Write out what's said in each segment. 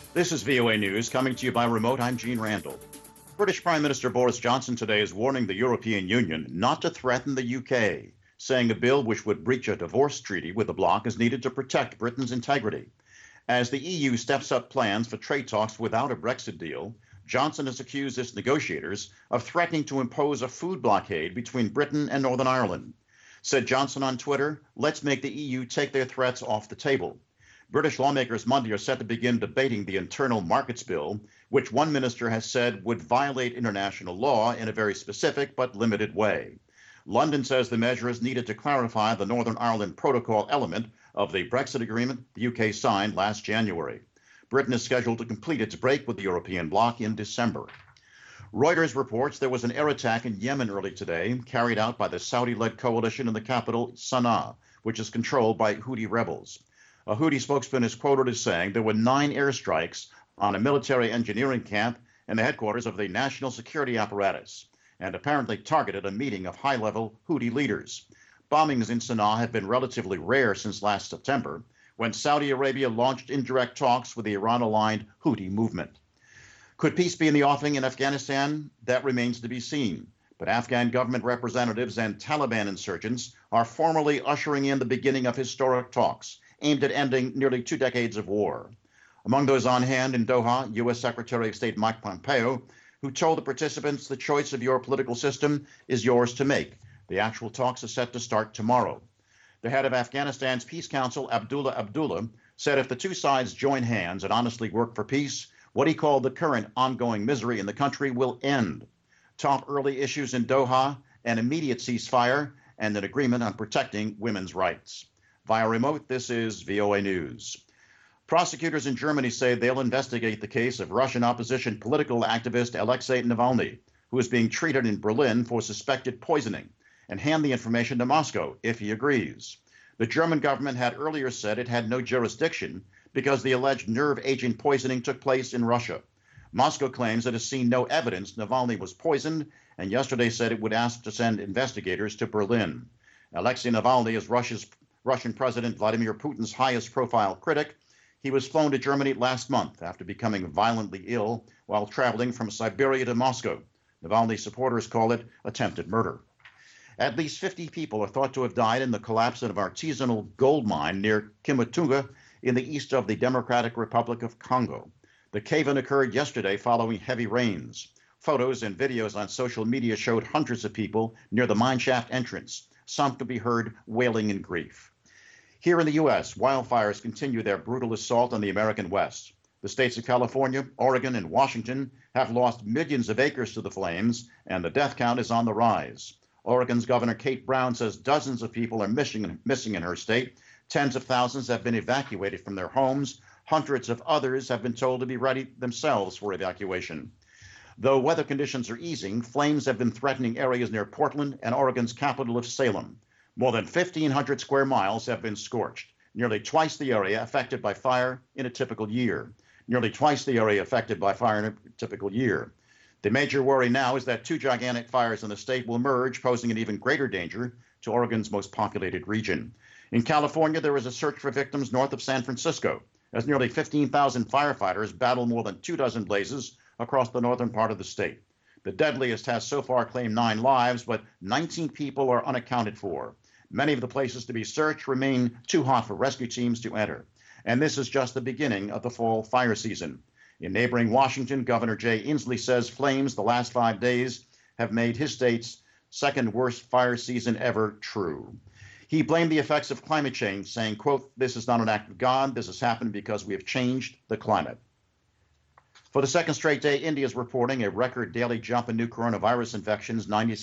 This is VOA News coming to you by remote. I'm Gene Randall. British Prime Minister Boris Johnson today is warning the European Union not to threaten the UK, saying a bill which would breach a divorce treaty with the bloc is needed to protect Britain's integrity. As the EU steps up plans for trade talks without a Brexit deal, Johnson has accused its negotiators of threatening to impose a food blockade between Britain and Northern Ireland. Said Johnson on Twitter, "Let's make the EU take their threats off the table." British lawmakers Monday are set to begin debating the Internal Markets Bill, which one minister has said would violate international law in a very specific but limited way. London says the measure is needed to clarify the Northern Ireland Protocol element of the Brexit agreement the UK signed last January. Britain is scheduled to complete its break with the European bloc in December. Reuters reports there was an air attack in Yemen early today, carried out by the Saudi-led coalition in the capital, Sana'a, which is controlled by Houthi rebels. A Houthi spokesman is quoted as saying there were 9 airstrikes on a military engineering camp and the headquarters of the national security apparatus, and apparently targeted a meeting of high-level Houthi leaders. Bombings in Sana'a have been relatively rare since last September, when Saudi Arabia launched indirect talks with the Iran-aligned Houthi movement. Could peace be in the offing in Afghanistan? That remains to be seen. But Afghan government representatives and Taliban insurgents are formally ushering in the beginning of historic talks aimed at ending nearly 2 decades of war. Among those on hand in Doha, U.S. Secretary of State Mike Pompeo, who told the participants the choice of your political system is yours to make. The actual talks are set to start tomorrow. The head of Afghanistan's Peace Council, Abdullah Abdullah, said if the two sides join hands and honestly work for peace, what he called the current ongoing misery in the country will end. Top early issues in Doha, an immediate ceasefire, and an agreement on protecting women's rights. Via remote, this is VOA News. Prosecutors in Germany say they'll investigate the case of Russian opposition political activist Alexei Navalny, who is being treated in Berlin for suspected poisoning, and hand the information to Moscow if he agrees. The German government had earlier said it had no jurisdiction because the alleged nerve agent poisoning took place in Russia. Moscow claims it has seen no evidence Navalny was poisoned, and yesterday said it would ask to send investigators to Berlin. Alexei Navalny is Russian President Vladimir Putin's highest profile critic. He was flown to Germany last month after becoming violently ill while traveling from Siberia to Moscow. Navalny supporters call it attempted murder. At least 50 people are thought to have died in the collapse of an artisanal gold mine near Kimatuga in the east of the Democratic Republic of Congo. The cave-in occurred yesterday following heavy rains. Photos and videos on social media showed hundreds of people near the mine shaft entrance. Some could be heard wailing in grief. Here in the U.S., wildfires continue their brutal assault on the American West. The states of California, Oregon, and Washington have lost millions of acres to the flames, and the death count is on the rise. Oregon's Governor Kate Brown says dozens of people are missing in her state. Tens of thousands have been evacuated from their homes. Hundreds of others have been told to be ready themselves for evacuation. Though weather conditions are easing, flames have been threatening areas near Portland and Oregon's capital of Salem. More than 1,500 square miles have been scorched, nearly twice the area affected by fire in a typical year. Nearly twice the area affected by fire in a typical year. The major worry now is that 2 gigantic fires in the state will merge, posing an even greater danger to Oregon's most populated region. In California, there is a search for victims north of San Francisco, as nearly 15,000 firefighters battle more than 24 blazes across the northern part of the state. The deadliest has so far claimed 9 lives, but 19 people are unaccounted for. Many of the places to be searched remain too hot for rescue teams to enter. And this is just the beginning of the fall fire season. In neighboring Washington, Governor Jay Inslee says flames the last 5 days have made his state's second worst fire season ever true. He blamed the effects of climate change, saying, quote, "This is not an act of God. This has happened because we have changed the climate." For the second straight day, India is reporting a record daily jump in new coronavirus infections,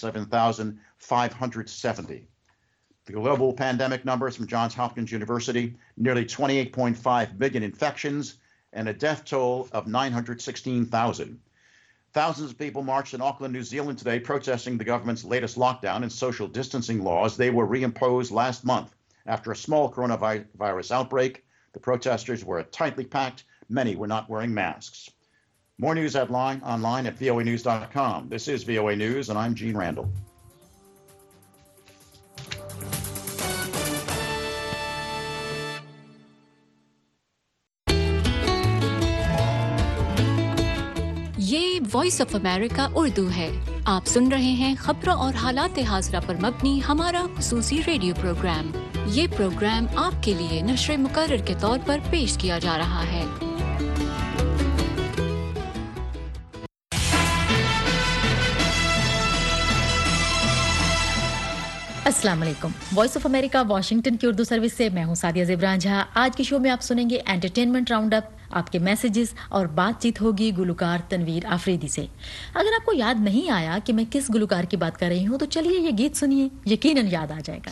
97,570. The global pandemic numbers from Johns Hopkins University, nearly 28.5 million infections and a death toll of 916,000. Thousands of people marched in Auckland, New Zealand today protesting the government's latest lockdown and social distancing laws. They were reimposed last month after a small coronavirus outbreak. The protesters were tightly packed. Many were not wearing masks. More news online at voanews.com. This is VOA News, and I'm Gene Randall. Voice of America Urdu है। आप सुन रहे हैं खबरों और हालात हाज़िरा पर मबनी हमारा खुसूसी रेडियो प्रोग्राम। ये प्रोग्राम आपके लिए नश्र मुकर्रर के तौर पर पेश किया जा रहा है। अस्सलाम वालेकुम। वॉइस ऑफ अमेरिका वाशिंगटन की उर्दू सर्विस से मैं हूं सादिया ज़ेबरान झा। आज के शो में आप सुनेंगे एंटरटेनमेंट राउंड अप, आपके मैसेजेस और बातचीत होगी गुलकार तनवीर आफरीदी से। अगर आपको याद नहीं आया कि मैं किस गुलकार की बात कर रही हूं तो चलिए ये गीत सुनिए, यकीनन याद आ जाएगा।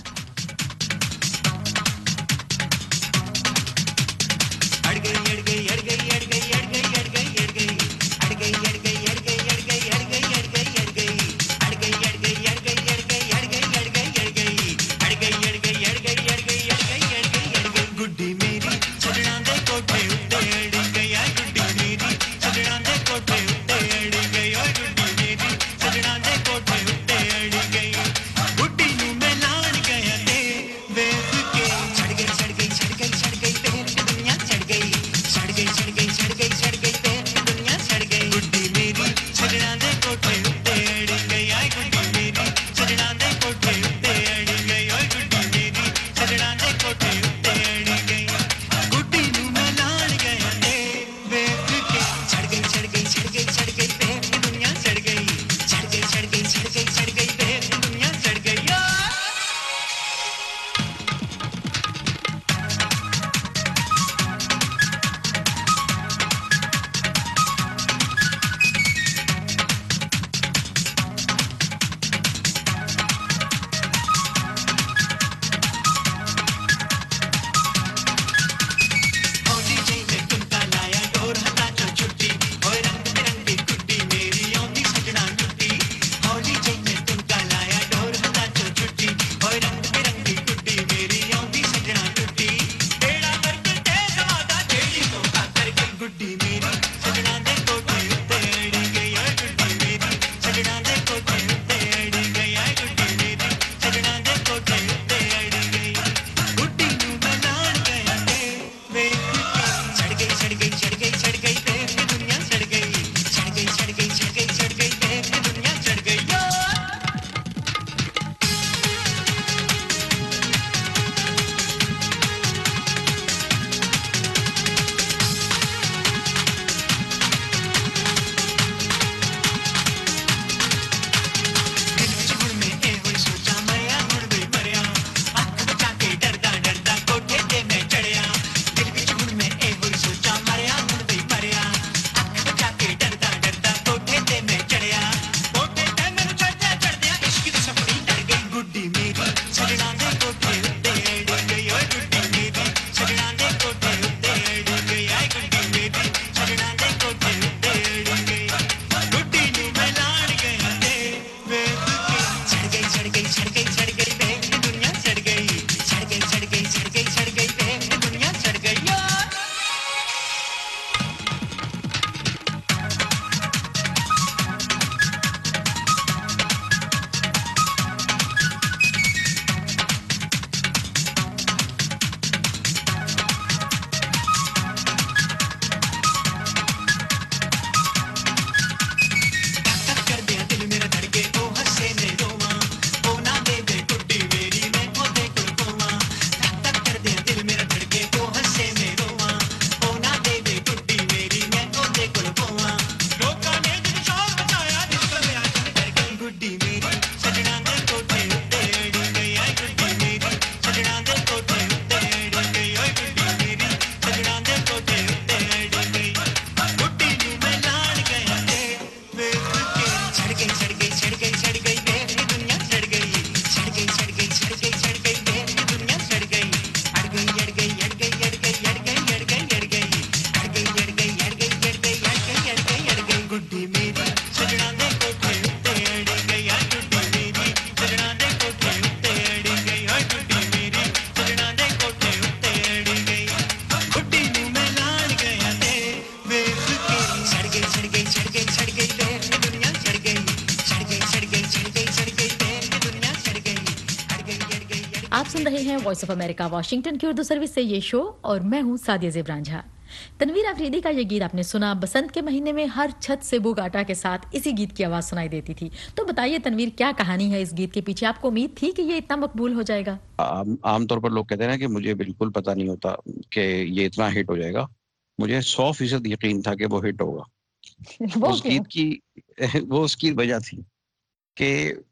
आप सुन रहे हैं वॉइस ऑफ अमेरिका वाशिंगटन की उर्दू सर्विस से ये शो और मैं हूं सादिया ज़ेबरान झा। तनवीर अफरीदी का ये गीत आपने सुना, बसंत के महीने में हर छत से बुगाटा के साथ इसी गीत की आवाज सुनाई देती थी। तो बताइए तनवीर, क्या कहानी है इस गीत के पीछे? आपको उम्मीद थी कि ये इतना मकबूल हो जाएगा? आमतौर पर लोग कहते हैं ना कि मुझे बिल्कुल पता नहीं होता कि ये इतना हिट हो जाएगा। मुझे 100% यकीन था कि वो हिट होगा। वो उस गीत की वो उसकी वजह थी कि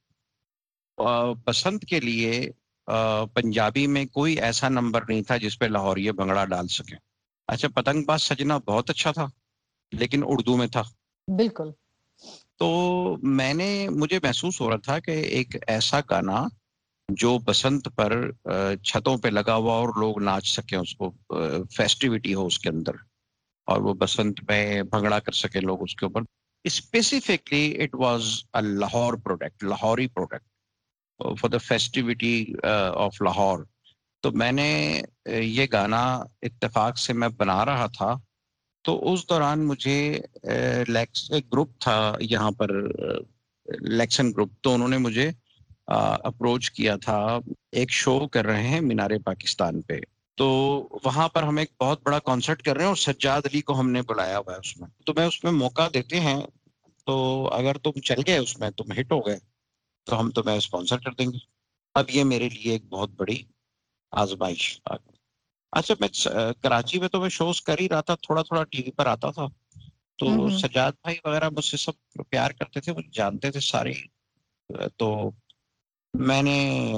बसंत के लिए पंजाबी में कोई ऐसा नंबर नहीं था जिस पे लाहौरिया भंगड़ा डाल सके। अच्छा, पतंगबाज सजना बहुत अच्छा था, लेकिन उर्दू में था। बिल्कुल। तो मुझे महसूस हो रहा था कि एक ऐसा गाना जो बसंत पर छतों पे लगा हुआ और लोग नाच सके, उसको फेस्टिविटी हो उसके अंदर, और वो बसंत में भंगड़ा कर सके लोग उसके ऊपर। Specifically it was a Lahore product, Lahori product for the festivity of Lahore. तो मैंने ये गाना इत्तेफाक से मैं बना रहा था, तो उस दौरान मुझे एक ग्रुप था यहाँ पर, लेक्सन ग्रुप, तो उन्होंने मुझे अप्रोच किया था। एक शो कर रहे हैं मीनारे पाकिस्तान पे, तो वहां पर हम एक बहुत बड़ा कॉन्सर्ट कर रहे हैं और सज्जाद अली को हमने बुलाया हुआ है उसमें। तो मैं उसमें मौका देते हैं, तो अगर तुम चल गए उसमें, तुम हिट हो गए, तो हम तुम्हें स्पॉन्सर कर देंगे। अब ये मेरे लिए एक बहुत बड़ी आजमाइश आ गई। अच्छा, मैं कराची में तो मैं शोज कर ही रहा था, थोड़ा थोड़ा टीवी पर आता था, तो सज्जाद भाई वगैरह मुझसे सब प्यार करते थे, मुझे जानते थे सारे। तो मैंने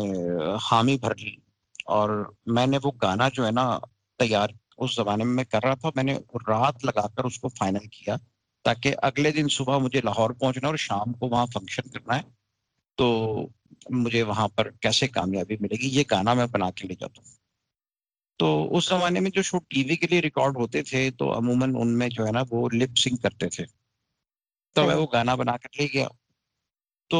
हामी भर ली, और मैंने वो गाना जो है ना तैयार उस जमाने में मैं कर रहा था, मैंने रात लगाकर उसको फाइनल किया, ताकि अगले दिन सुबह मुझे लाहौर पहुंचना और शाम को वहाँ फंक्शन करना है, तो मुझे वहां पर कैसे कामयाबी मिलेगी, ये गाना मैं बना के ले जाता हूँ। तो उस जमाने में जो शो टीवी के लिए रिकॉर्ड होते थे, तो अमूमन उनमें जो है ना वो लिप सिंक करते थे, तो मैं वो गाना बना कर ले गया। तो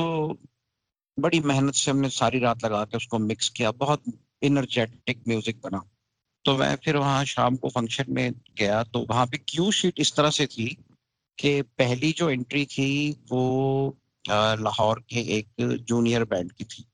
बड़ी मेहनत से हमने सारी रात लगा के उसको मिक्स किया, बहुत इनर्जेटिक म्यूजिक बना। तो मैं फिर वहाँ शाम को फंक्शन में गया, तो वहाँ पे क्यू शीट इस तरह से थी कि पहली जो एंट्री थी वो लाहौर के एक जूनियर बैंड की थी,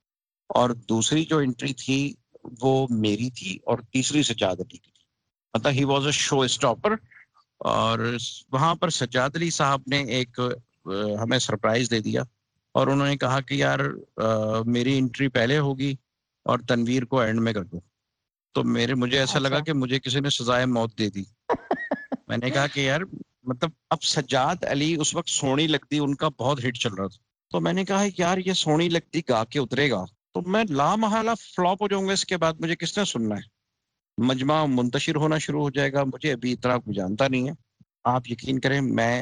और दूसरी जो एंट्री थी वो मेरी थी, और तीसरी सज्जाद अली की थी। मतलब ही वॉज अ शो स्टॉपर। और वहां पर सज्जाद अली साहब ने एक हमें सरप्राइज दे दिया, और उन्होंने कहा कि यार मेरी एंट्री पहले होगी और तनवीर को एंड में कर दो। तो मुझे ऐसा लगा कि मुझे किसी ने सजाए मौत दे दी। मैंने कहा कि यार, मतलब अब सज्जाद अली उस वक्त सोनी लगती उनका बहुत हिट चल रहा था, तो मैंने कहा यार ये सोनी लगती गा के उतरेगा तो मैं लामहला फ्लॉप हो जाऊंगा, इसके बाद मुझे किसने सुनना है, मजमा मुंतशिर होना शुरू हो जाएगा, मुझे अभी इतना कुछ जानता नहीं है। आप यकीन करें,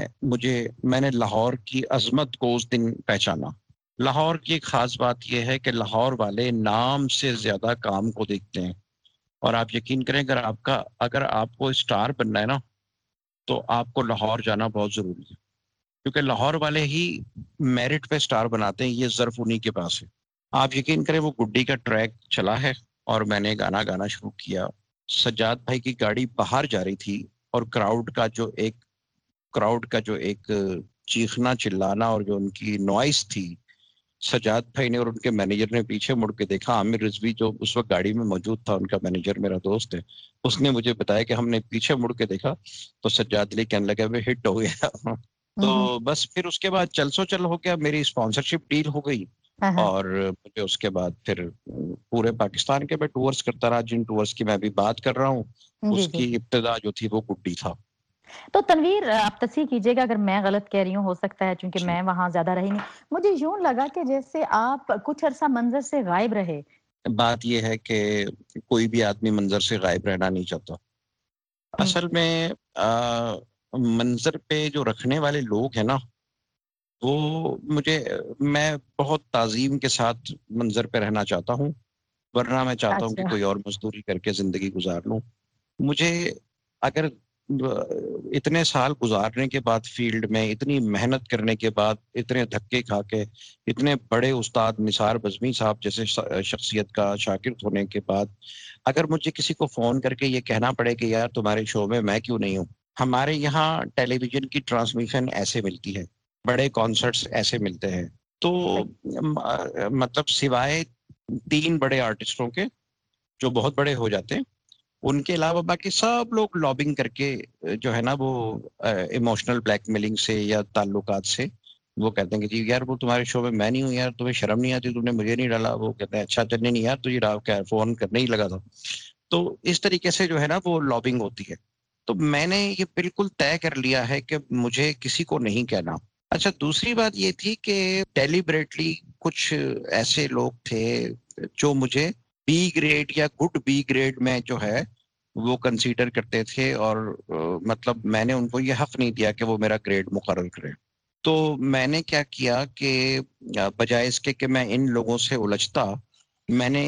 मैंने लाहौर की अजमत को उस दिन पहचाना। लाहौर की एक खास बात यह है कि लाहौर वाले नाम से ज्यादा काम को देखते हैं, और आप यकीन करें, अगर आपको स्टार बनना है ना, तो आपको लाहौर जाना बहुत जरूरी है, क्योंकि लाहौर वाले ही मेरिट पे स्टार बनाते हैं, ये ज़र्फ उन्हीं के पास है। आप यकीन करें, वो गुड्डी का ट्रैक चला है और मैंने गाना गाना शुरू किया। सज्जाद भाई की गाड़ी बाहर जा रही थी, और क्राउड का जो एक चीखना चिल्लाना और जो उनकी नॉइस थी, सज्जाद भाई ने और उनके मैनेजर ने पीछे मुड़ के देखा। आमिर रिजवी जो उस वक्त गाड़ी में मौजूद था, उनका मैनेजर मेरा दोस्त है, उसने मुझे बताया कि हमने पीछे मुड़ के देखा तो सज्जाद अली कहने लगा वे हिट हो गया। तो बस फिर उसके बाद चल हो गया, मेरी स्पॉन्सरशिप डील हो गई, और मुझे उसके बाद फिर पूरे पाकिस्तान के मैं टूर्स करता रहा। जिन टूर्स की मैं अभी बात कर रहा हूँ, उसकी इब्तिदा जो थी वो गुड्डी था। तो तनवीर, आप तस्दीक कीजिएगा अगर मैं गलत कह रही हूँ, हो सकता है, क्योंकि मैं वहां ज्यादा रही नहीं। मुझे यूं लगा कि जैसे आप कुछ अरसा मंजर से गायब रहे। बात यह है कि कोई भी आदमी मंजर से गायब रहना नहीं चाहता। असल में मंजर पे जो रखने वाले लोग हैं ना, वो मैं बहुत ताजीम के साथ मंजर पे रहना चाहता हूँ, वरना मैं चाहता हूँ कि कोई और मजदूरी करके जिंदगी गुजार लूँ। मुझे अगर इतने साल गुजारने के बाद, फील्ड में इतनी मेहनत करने के बाद, इतने धक्के खा के, इतने बड़े उस्ताद निसार बज़मी साहब जैसे शख्सियत का शागिर्द होने के बाद, अगर मुझे किसी को फोन करके ये कहना पड़े कि यार तुम्हारे शो में मैं क्यों नहीं हूँ। हमारे यहाँ टेलीविजन की ट्रांसमिशन ऐसे मिलती है, बड़े कॉन्सर्ट्स ऐसे मिलते हैं, तो मतलब सिवाय 3 बड़े आर्टिस्टों के जो बहुत बड़े हो जाते हैं, उनके अलावा बाकी सब लोग लॉबिंग करके जो है ना वो इमोशनल ब्लैकमेलिंग से या ताल्लुकात से वो कहते हैं कि जी यार वो तुम्हारे शो में मैं नहीं हूँ यार, तुम्हें शर्म नहीं आती, तुमने मुझे नहीं डाला। वो कहते हैं अच्छा चलने नहीं यार, तुझे क्या फोन करने ही लगा था। तो इस तरीके से जो है ना वो लॉबिंग होती है। तो मैंने ये बिल्कुल तय कर लिया है कि मुझे किसी को नहीं कहना। अच्छा, दूसरी बात ये थी कि डेलिबरेटली कुछ ऐसे लोग थे जो मुझे बी ग्रेड या गुड बी ग्रेड में जो है वो कंसीडर करते थे, और मतलब मैंने उनको ये हक नहीं दिया कि वो मेरा ग्रेड मुकर्रर करें। तो मैंने क्या किया कि बजाय इसके कि मैं इन लोगों से उलझता, मैंने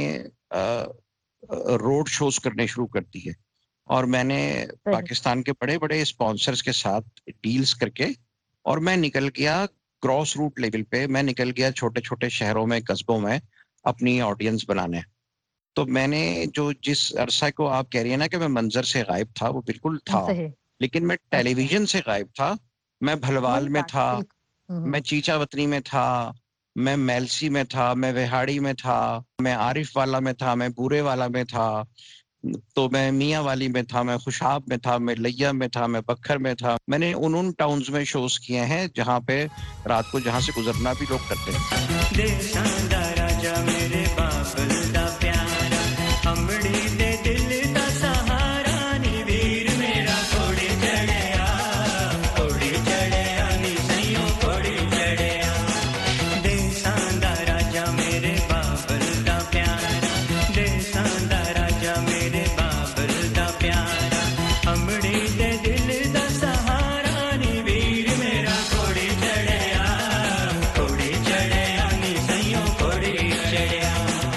रोड शोज करने शुरू कर दिए, और मैंने पाकिस्तान के बड़े बड़े स्पॉन्सर्स के साथ डील्स करके, और मैं निकल गया क्रॉस रूट लेवल पे, मैं निकल गया छोटे छोटे शहरों में, कस्बों में अपनी ऑडियंस बनाने। तो मैंने जो जिस अरसा को आप कह रही है ना कि मैं मंजर से गायब था, वो बिल्कुल था, लेकिन मैं टेलीविजन से गायब था। मैं भलवाल में था, मैं चीचावतनी में था, मैं मेलसी में था, मैं विहाड़ी में था, मैं आरिफ वाला में था, मैं बूरे वाला में था, तो मैं मियाँ वाली में था, मैं खुशाब में था, मैं लैया में था, मैं बखर में था। मैंने उन टाउन्स में शोज किए हैं जहाँ पे रात को जहाँ से गुजरना भी लोग करते हैं। राजा मेरे बाबल दा प्यारा, अमड़ी दे दिल दा सहारा, नी वीर मेरा घोड़े चढ़या, घोड़े चढ़या नी सैयों घोड़े चढ़या। देसां दा राजा मेरे बाबल दा प्यारा, देसां दा राजा मेरे बाबल दा प्यारा, अमड़ी दे दिल दा सहारा, नी वीर मेरा घोड़े चढ़या, घोड़े चढ़या नी सैयों घोड़े चढ़या।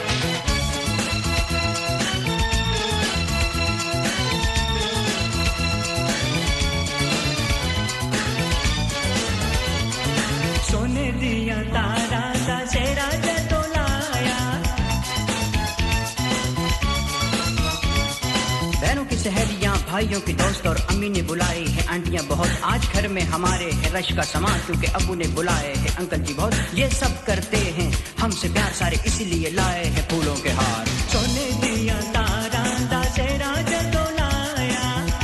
सोने दिया तारा दा सेरा जदों लाया, बहनों की सहेलियां, भाइयों की दोस्त और अम्मी ने बुलाई है, आंटियां बहुत आज घर में हमारे है, रश का सामान क्योंकि अबू ने बुलाए है, अंकल जी बहुत ये सब करते हैं हमसे प्यार, सारे इसीलिए लाए हैं फूलों के हार। सोने दिया तारा दा सेरा जदों लाया,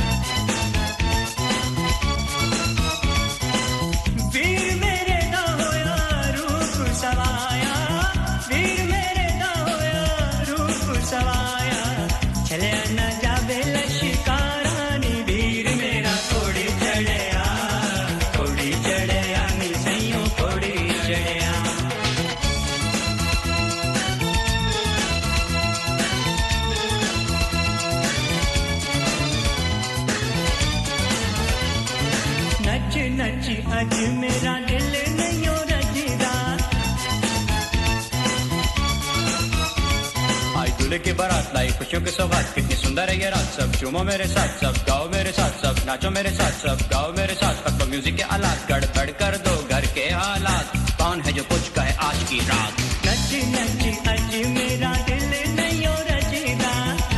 वीर मेरे दा होया रूप सवाया, वीर मेरे दा होया रूप सवाया, चले न जावे लश्कारा, नी वीर मेरा घोड़े चढ़या, घोड़े चढ़या नी सैयों घोड़े चढ़या। नच नच अज मेरा दिल नहीं रजदा, आई दूल्हे की बारात लाई खुशियों के सौगात, कितनी सुंदर है ये रात, सब झूमो मेरे साथ, सब गाओ मेरे साथ, सब नाचो मेरे साथ, सब गाओ मेरे साथ, पक्का म्यूजिक के आलात, गड़बड़ कर दो घर के हालात, कौन है जो कुछ कहे आज की रात। नच नच अज मेरा दिल नहीं रजदा,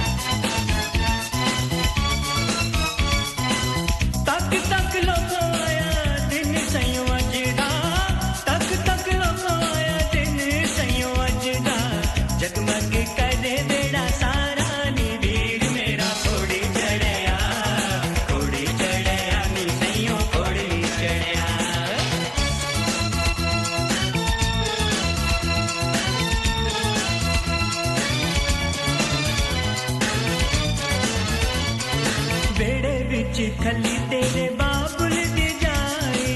तक तक लोगो आया दिन सैयों अजदा, तक तक लोगो आया दिन सैयों अजदा, जगमग करे बेड़ा सारा, नी वीर मेरा घोड़े चढ़या, घोड़े चढ़या नी सैयों घोड़े चढ़या। बेड़े विच खली तेरे बाबुल दी जाए,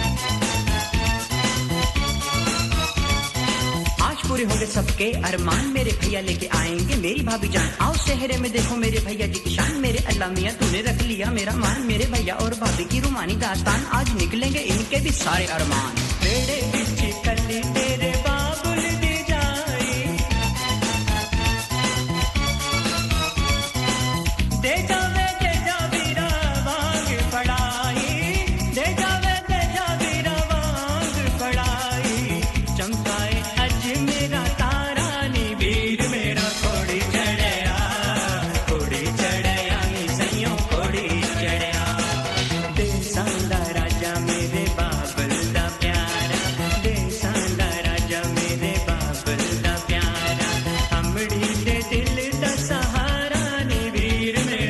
आज पूरे होंगे सबके अरमान, मेरे भैया लेके आएंगे मेरी भाभी जान, आओ शहरे में देखो मेरे भैया जी की शान, मेरे अल्लाह मियां तूने रख लिया मेरा मान, मेरे भैया और भाभी की रुमानी दास्तान, आज निकलेंगे इनके भी सारे अरमान। बेड़े विच खली तेरे बाबुल दी जाए, दे जा वीरा वांग पड़ाई, दे जा वीरा वांग पड़ाई, चमकाए अज मेरा तारा, नी वीर मेरा घोड़े चढ़या, घोड़े चढ़या नी सैयों घोड़े चढ़या। देसां दा राजा मेरे बाबल दा प्यारा, देसां दा राजा मेरे बाबल दा प्यारा, अमड़ी दे दिल दा सहारा, नी वीर मेरा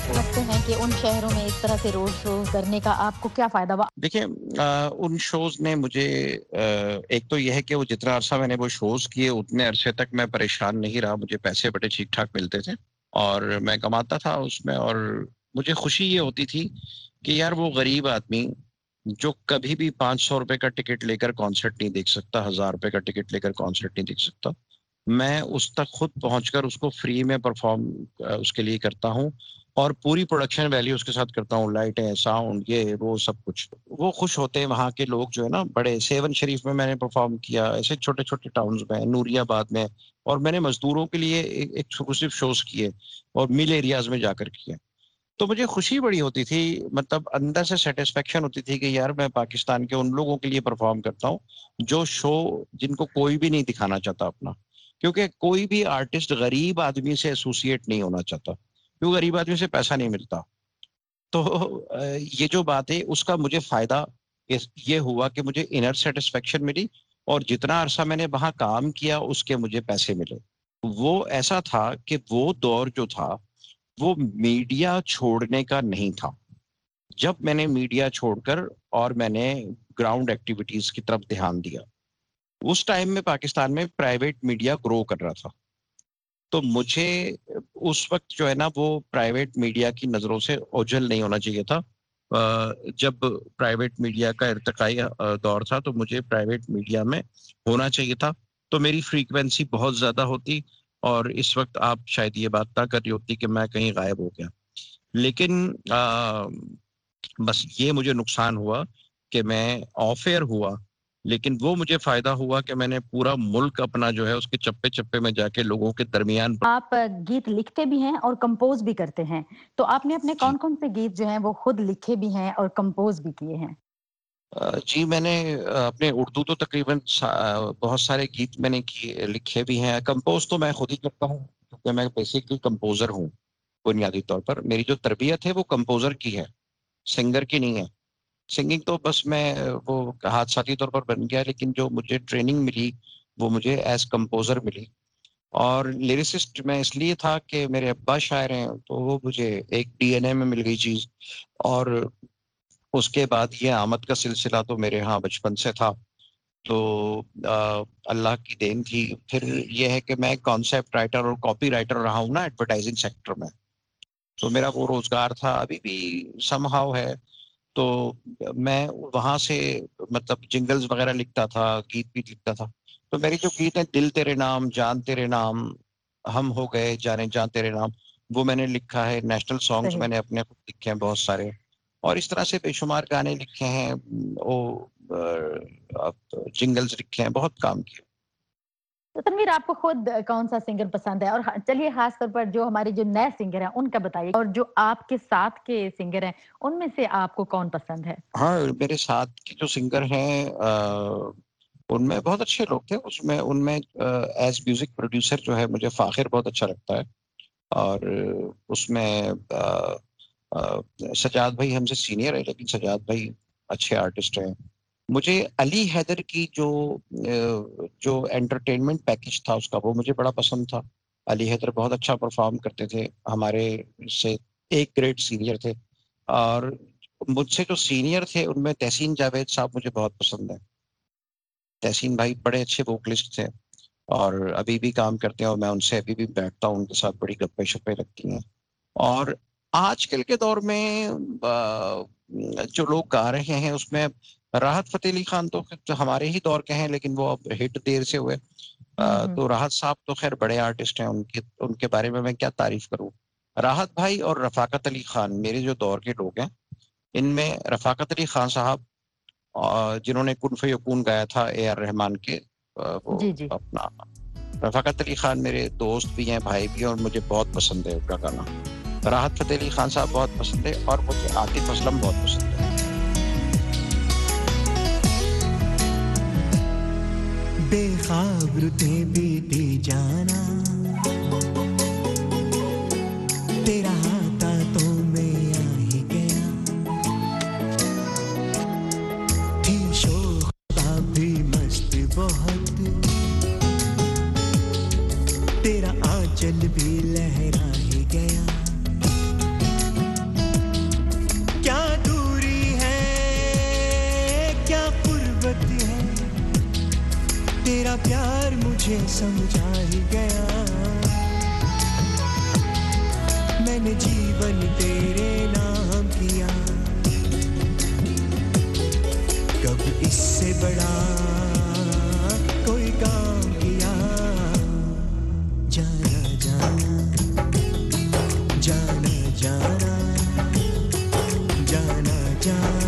लगते हैं कि उन शहरों में इस तरह से रोड शो करने का आपको क्या फायदा हुआ? देखिए, उन शोज ने मुझे एक तो यह है कि वो जितना अरसा मैंने वो शोज किए उतने अरसे तक मैं परेशान नहीं रहा, मुझे पैसे बड़े ठीक ठाक मिलते थे और मैं कमाता था उसमें, और मुझे खुशी ये होती थी कि यार वो गरीब आदमी जो कभी भी 500 रुपए का टिकट लेकर कॉन्सर्ट नहीं देख सकता, 1000 रुपए का टिकट लेकर कॉन्सर्ट नहीं देख सकता, मैं उस तक खुद पहुंचकर उसको फ्री में परफॉर्म उसके लिए करता हूँ और पूरी प्रोडक्शन वैल्यू उसके साथ करता हूँ, लाइटें, साउंड, ये वो सब कुछ। वो खुश होते हैं वहाँ के लोग जो है ना। बड़े सेवन शरीफ में मैंने परफॉर्म किया, ऐसे छोटे छोटे टाउन्स में, नूरियाबाद में, और मैंने मजदूरों के लिए एक्सक्लूसिव शोज किए और मिल एरियाज में जाकर किए। तो मुझे खुशी बड़ी होती थी, मतलब अंदर से सेटिस्फेक्शन होती थी कि यार मैं पाकिस्तान के उन लोगों के लिए परफॉर्म करता हूँ जो शो जिनको कोई भी नहीं दिखाना चाहता अपना, क्योंकि कोई भी आर्टिस्ट गरीब आदमी से एसोसिएट नहीं होना चाहता, क्योंकि गरीब आदमी से पैसा नहीं मिलता। तो ये जो बात है उसका मुझे फायदा ये हुआ कि मुझे इनर सेटिस्फेक्शन मिली और जितना अरसा मैंने वहां काम किया उसके मुझे पैसे मिले। वो ऐसा था कि वो दौर जो था वो मीडिया छोड़ने का नहीं था। जब मैंने मीडिया छोड़कर और मैंने ग्राउंड एक्टिविटीज की तरफ ध्यान दिया, उस टाइम में पाकिस्तान में प्राइवेट मीडिया ग्रो कर रहा था। तो मुझे उस वक्त जो है ना वो प्राइवेट मीडिया की नजरों से ओझल नहीं होना चाहिए था। जब प्राइवेट मीडिया का इर्तिकाई दौर था तो मुझे प्राइवेट मीडिया में होना चाहिए था, तो मेरी फ्रीक्वेंसी बहुत ज्यादा होती और इस वक्त आप शायद ये बात ना कर रही होती कि मैं कहीं गायब हो गया। लेकिन बस ये मुझे नुकसान हुआ कि मैं ऑफ एयर हुआ, लेकिन वो मुझे फायदा हुआ कि मैंने पूरा मुल्क अपना जो है उसके चप्पे चप्पे में जाके लोगों के दरमियान। आप गीत लिखते भी हैं और कंपोज भी करते हैं, तो आपने अपने कौन कौन से गीत जो हैं वो खुद लिखे भी हैं और कंपोज भी किए हैं? जी, मैंने अपने उर्दू तो तकरीबन बहुत सारे गीत मैंने लिखे भी हैं। कंपोज तो मैं खुद ही करता हूँ क्योंकि मैं बेसिकली कंपोजर हूँ। बुनियादी तौर पर मेरी जो तरबियत है वो कंपोजर की है, सिंगर की नहीं है। सिंगिंग तो बस मैं वो हादसाती तौर पर बन गया, लेकिन जो मुझे ट्रेनिंग मिली वो मुझे एज कंपोजर मिली। और लिरिसिस्ट मैं इसलिए था कि मेरे अब्बा शायर हैं, तो वो मुझे एक डीएनए में मिल गई चीज। और उसके बाद ये आमद का सिलसिला तो मेरे यहाँ बचपन से था, तो अल्लाह की देन थी। फिर ये है कि मैं कॉन्सेप्ट राइटर और कॉपी राइटर रहा हूँ ना एडवर्टाइजिंग सेक्टर में, तो मेरा वो रोजगार था, अभी भी समहाउ है। तो मैं वहां से मतलब जिंगल्स वगैरह लिखता था, गीत भी लिखता था। तो मेरी जो गीत है, दिल तेरे नाम, जान तेरे नाम, हम हो गए जाने जान तेरे नाम, वो मैंने लिखा है। नेशनल सॉन्ग्स मैंने अपने खुद लिखे हैं बहुत सारे, और इस तरह से बेशुमार गाने लिखे हैं, वो जिंगल्स लिखे हैं, बहुत काम किया। तो तनवीर, आपको खुद कौन सा सिंगर पसंद है? और चलिए खास तौर पर जो हमारे जो नए सिंगर हैं उनका बताइए, और जो आपके साथ के सिंगर हैं उनमें से आपको कौन पसंद है? हाँ, मेरे साथ के जो सिंगर हैं उनमें बहुत अच्छे लोग थे। उसमें उनमें एज म्यूजिक प्रोड्यूसर जो है मुझे फाखिर बहुत अच्छा लगता है, और उसमें सजाद भाई हमसे सीनियर है, लेकिन सजाद भाई अच्छे आर्टिस्ट हैं। मुझे अली हैदर की जो एंटरटेनमेंट पैकेज था उसका, वो मुझे बड़ा पसंद था। अली हैदर बहुत अच्छा परफॉर्म करते थे, हमारे से एक ग्रेड सीनियर थे। और मुझसे जो सीनियर थे उनमें तहसीन जावेद साहब मुझे बहुत पसंद है। तहसीन भाई बड़े अच्छे वोकलिस्ट थे और अभी भी काम करते हैं, और मैं उनसे अभी भी बैठता हूँ, उनके साथ बड़ी गप्पे शप्पे लगती हैं। और आजकल के दौर में जो लोग गा रहे हैं उसमें राहत फतेह अली खान तो हमारे ही दौर के हैं, लेकिन वो अब हिट देर से हुए। तो राहत साहब तो खैर बड़े आर्टिस्ट हैं, उनके बारे में मैं क्या तारीफ करूं। राहत भाई और रफाकत अली खान मेरे जो दौर के लोग हैं, इनमें रफाकत अली खान साहब जिन्होंने कुन फयकून गाया था AR रहमान के, वो जी। अपना रफाकत अली खान मेरे दोस्त भी हैं, भाई भी हैं, और मुझे बहुत पसंद है उनका गाना। राहत फतेह अली खान साहब बहुत पसंद है, और मुझे आतिफ असलम बहुत पसंद है। बेख्वाब रुतें बीती जाना, तेरा हाथा तो में आ ही गया, थी शोखा भी मस्त बहुत, तेरा आंचल भी लहरा ही गया। प्यार मुझे समझा ही गया मैंने जीवन तेरे नाम किया कब इससे बड़ा कोई काम किया जाना जाना जाना जाना जाना जाना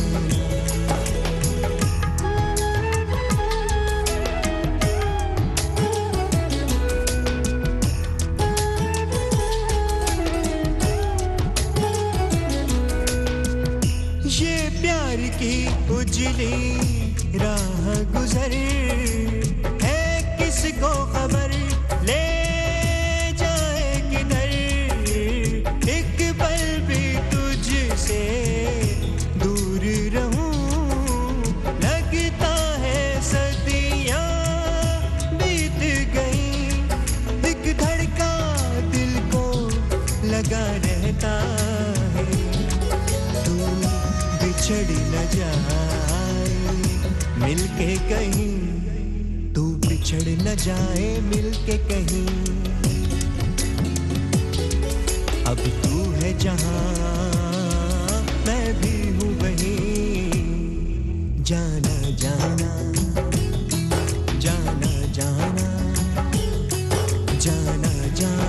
की उजली राह गुजर है किसको खबर ले जाए किधर एक पल भी तुझसे दूर रहूं लगता है सदियां बीत गई एक धड़का दिल को लगा रहता है तू बिछड़ न जाए मिलके कहीं तू बिछड़ न जाए मिलके कहीं अब तू है जहां मैं भी हूँ वहीं जाना जाना जाना जाना जाना जाना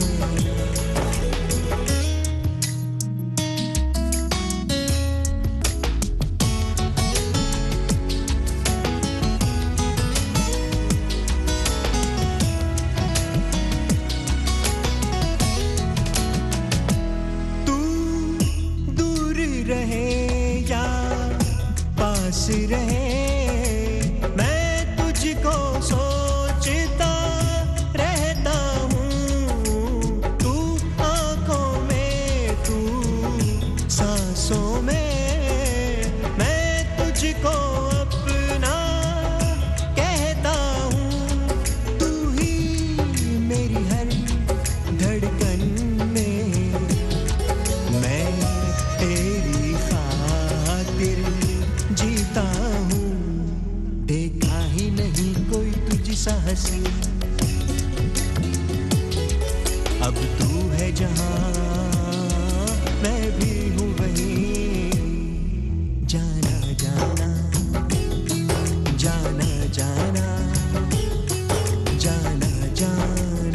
रहे मैं तुझको सोचता रहता हूँ तू आँखों में तू सांसों में मैं तुझको अपना कहता हूँ तू ही मेरी हर धड़कन में मैं तेरी खातिर जीता हूँ देखा ही नहीं कोई तुझसा हंसी अब तू है जहाँ मैं भी हूँ वहीं जाना जाना जाना जाना जाना जाना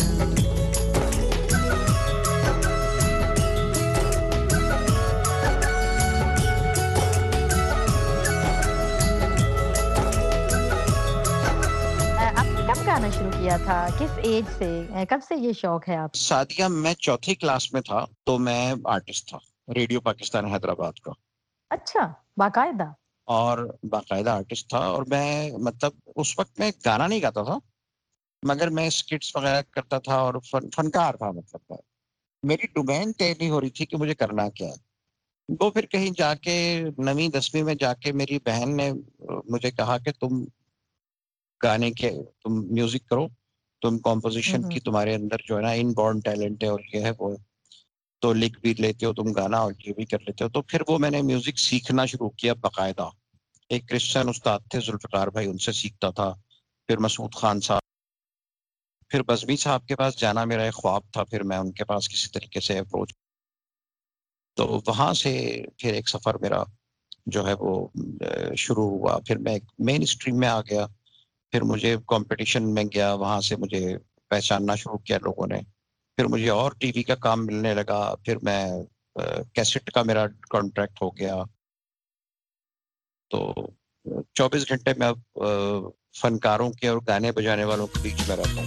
गाना शुरू किया था किस एज से कब से ये शौक है आप सादिया मैं चौथी क्लास में था तो मैं आर्टिस्ट था रेडियो पाकिस्तान हैदराबाद का अच्छा बाकायदा और बाकायदा आर्टिस्ट था और मैं मतलब उस वक्त मैं गाना नहीं गाता था मगर मैं स्किट्स वगैरह करता था और फनकार था मतलब मेरी डोमेन तय नहीं हो रही थी कि मुझे करना क्या है वो फिर कहीं जाके 9वीं 10वीं में जाके मेरी बहन ने मुझे कहा कि तुम गाने के तुम म्यूजिक करो तुम कॉम्पोजिशन की तुम्हारे अंदर जो है ना इनबॉर्न टैलेंट है और ये है वो तो लिख भी लेते हो तुम गाना और ये भी कर लेते हो तो फिर वो मैंने म्यूजिक सीखना शुरू किया बाकायदा एक क्रिश्चियन उस्ताद थे जुल्फकार भाई उनसे सीखता था फिर मसूद खान साहब फिर बज़मी साहब के पास जाना मेरा एक ख्वाब था फिर मैं उनके पास किसी तरीके से अप्रोच तो वहां से फिर एक सफर मेरा जो है वो शुरू हुआ फिर मैं मेन स्ट्रीम में आ गया फिर मुझे कंपटीशन में गया वहां से मुझे पहचानना शुरू किया लोगों ने फिर मुझे और टीवी का काम मिलने लगा फिर मैं कैसेट का मेरा कॉन्ट्रैक्ट हो गया तो 24 घंटे मैं फनकारों के और गाने बजाने वालों के बीच में रहता हूँ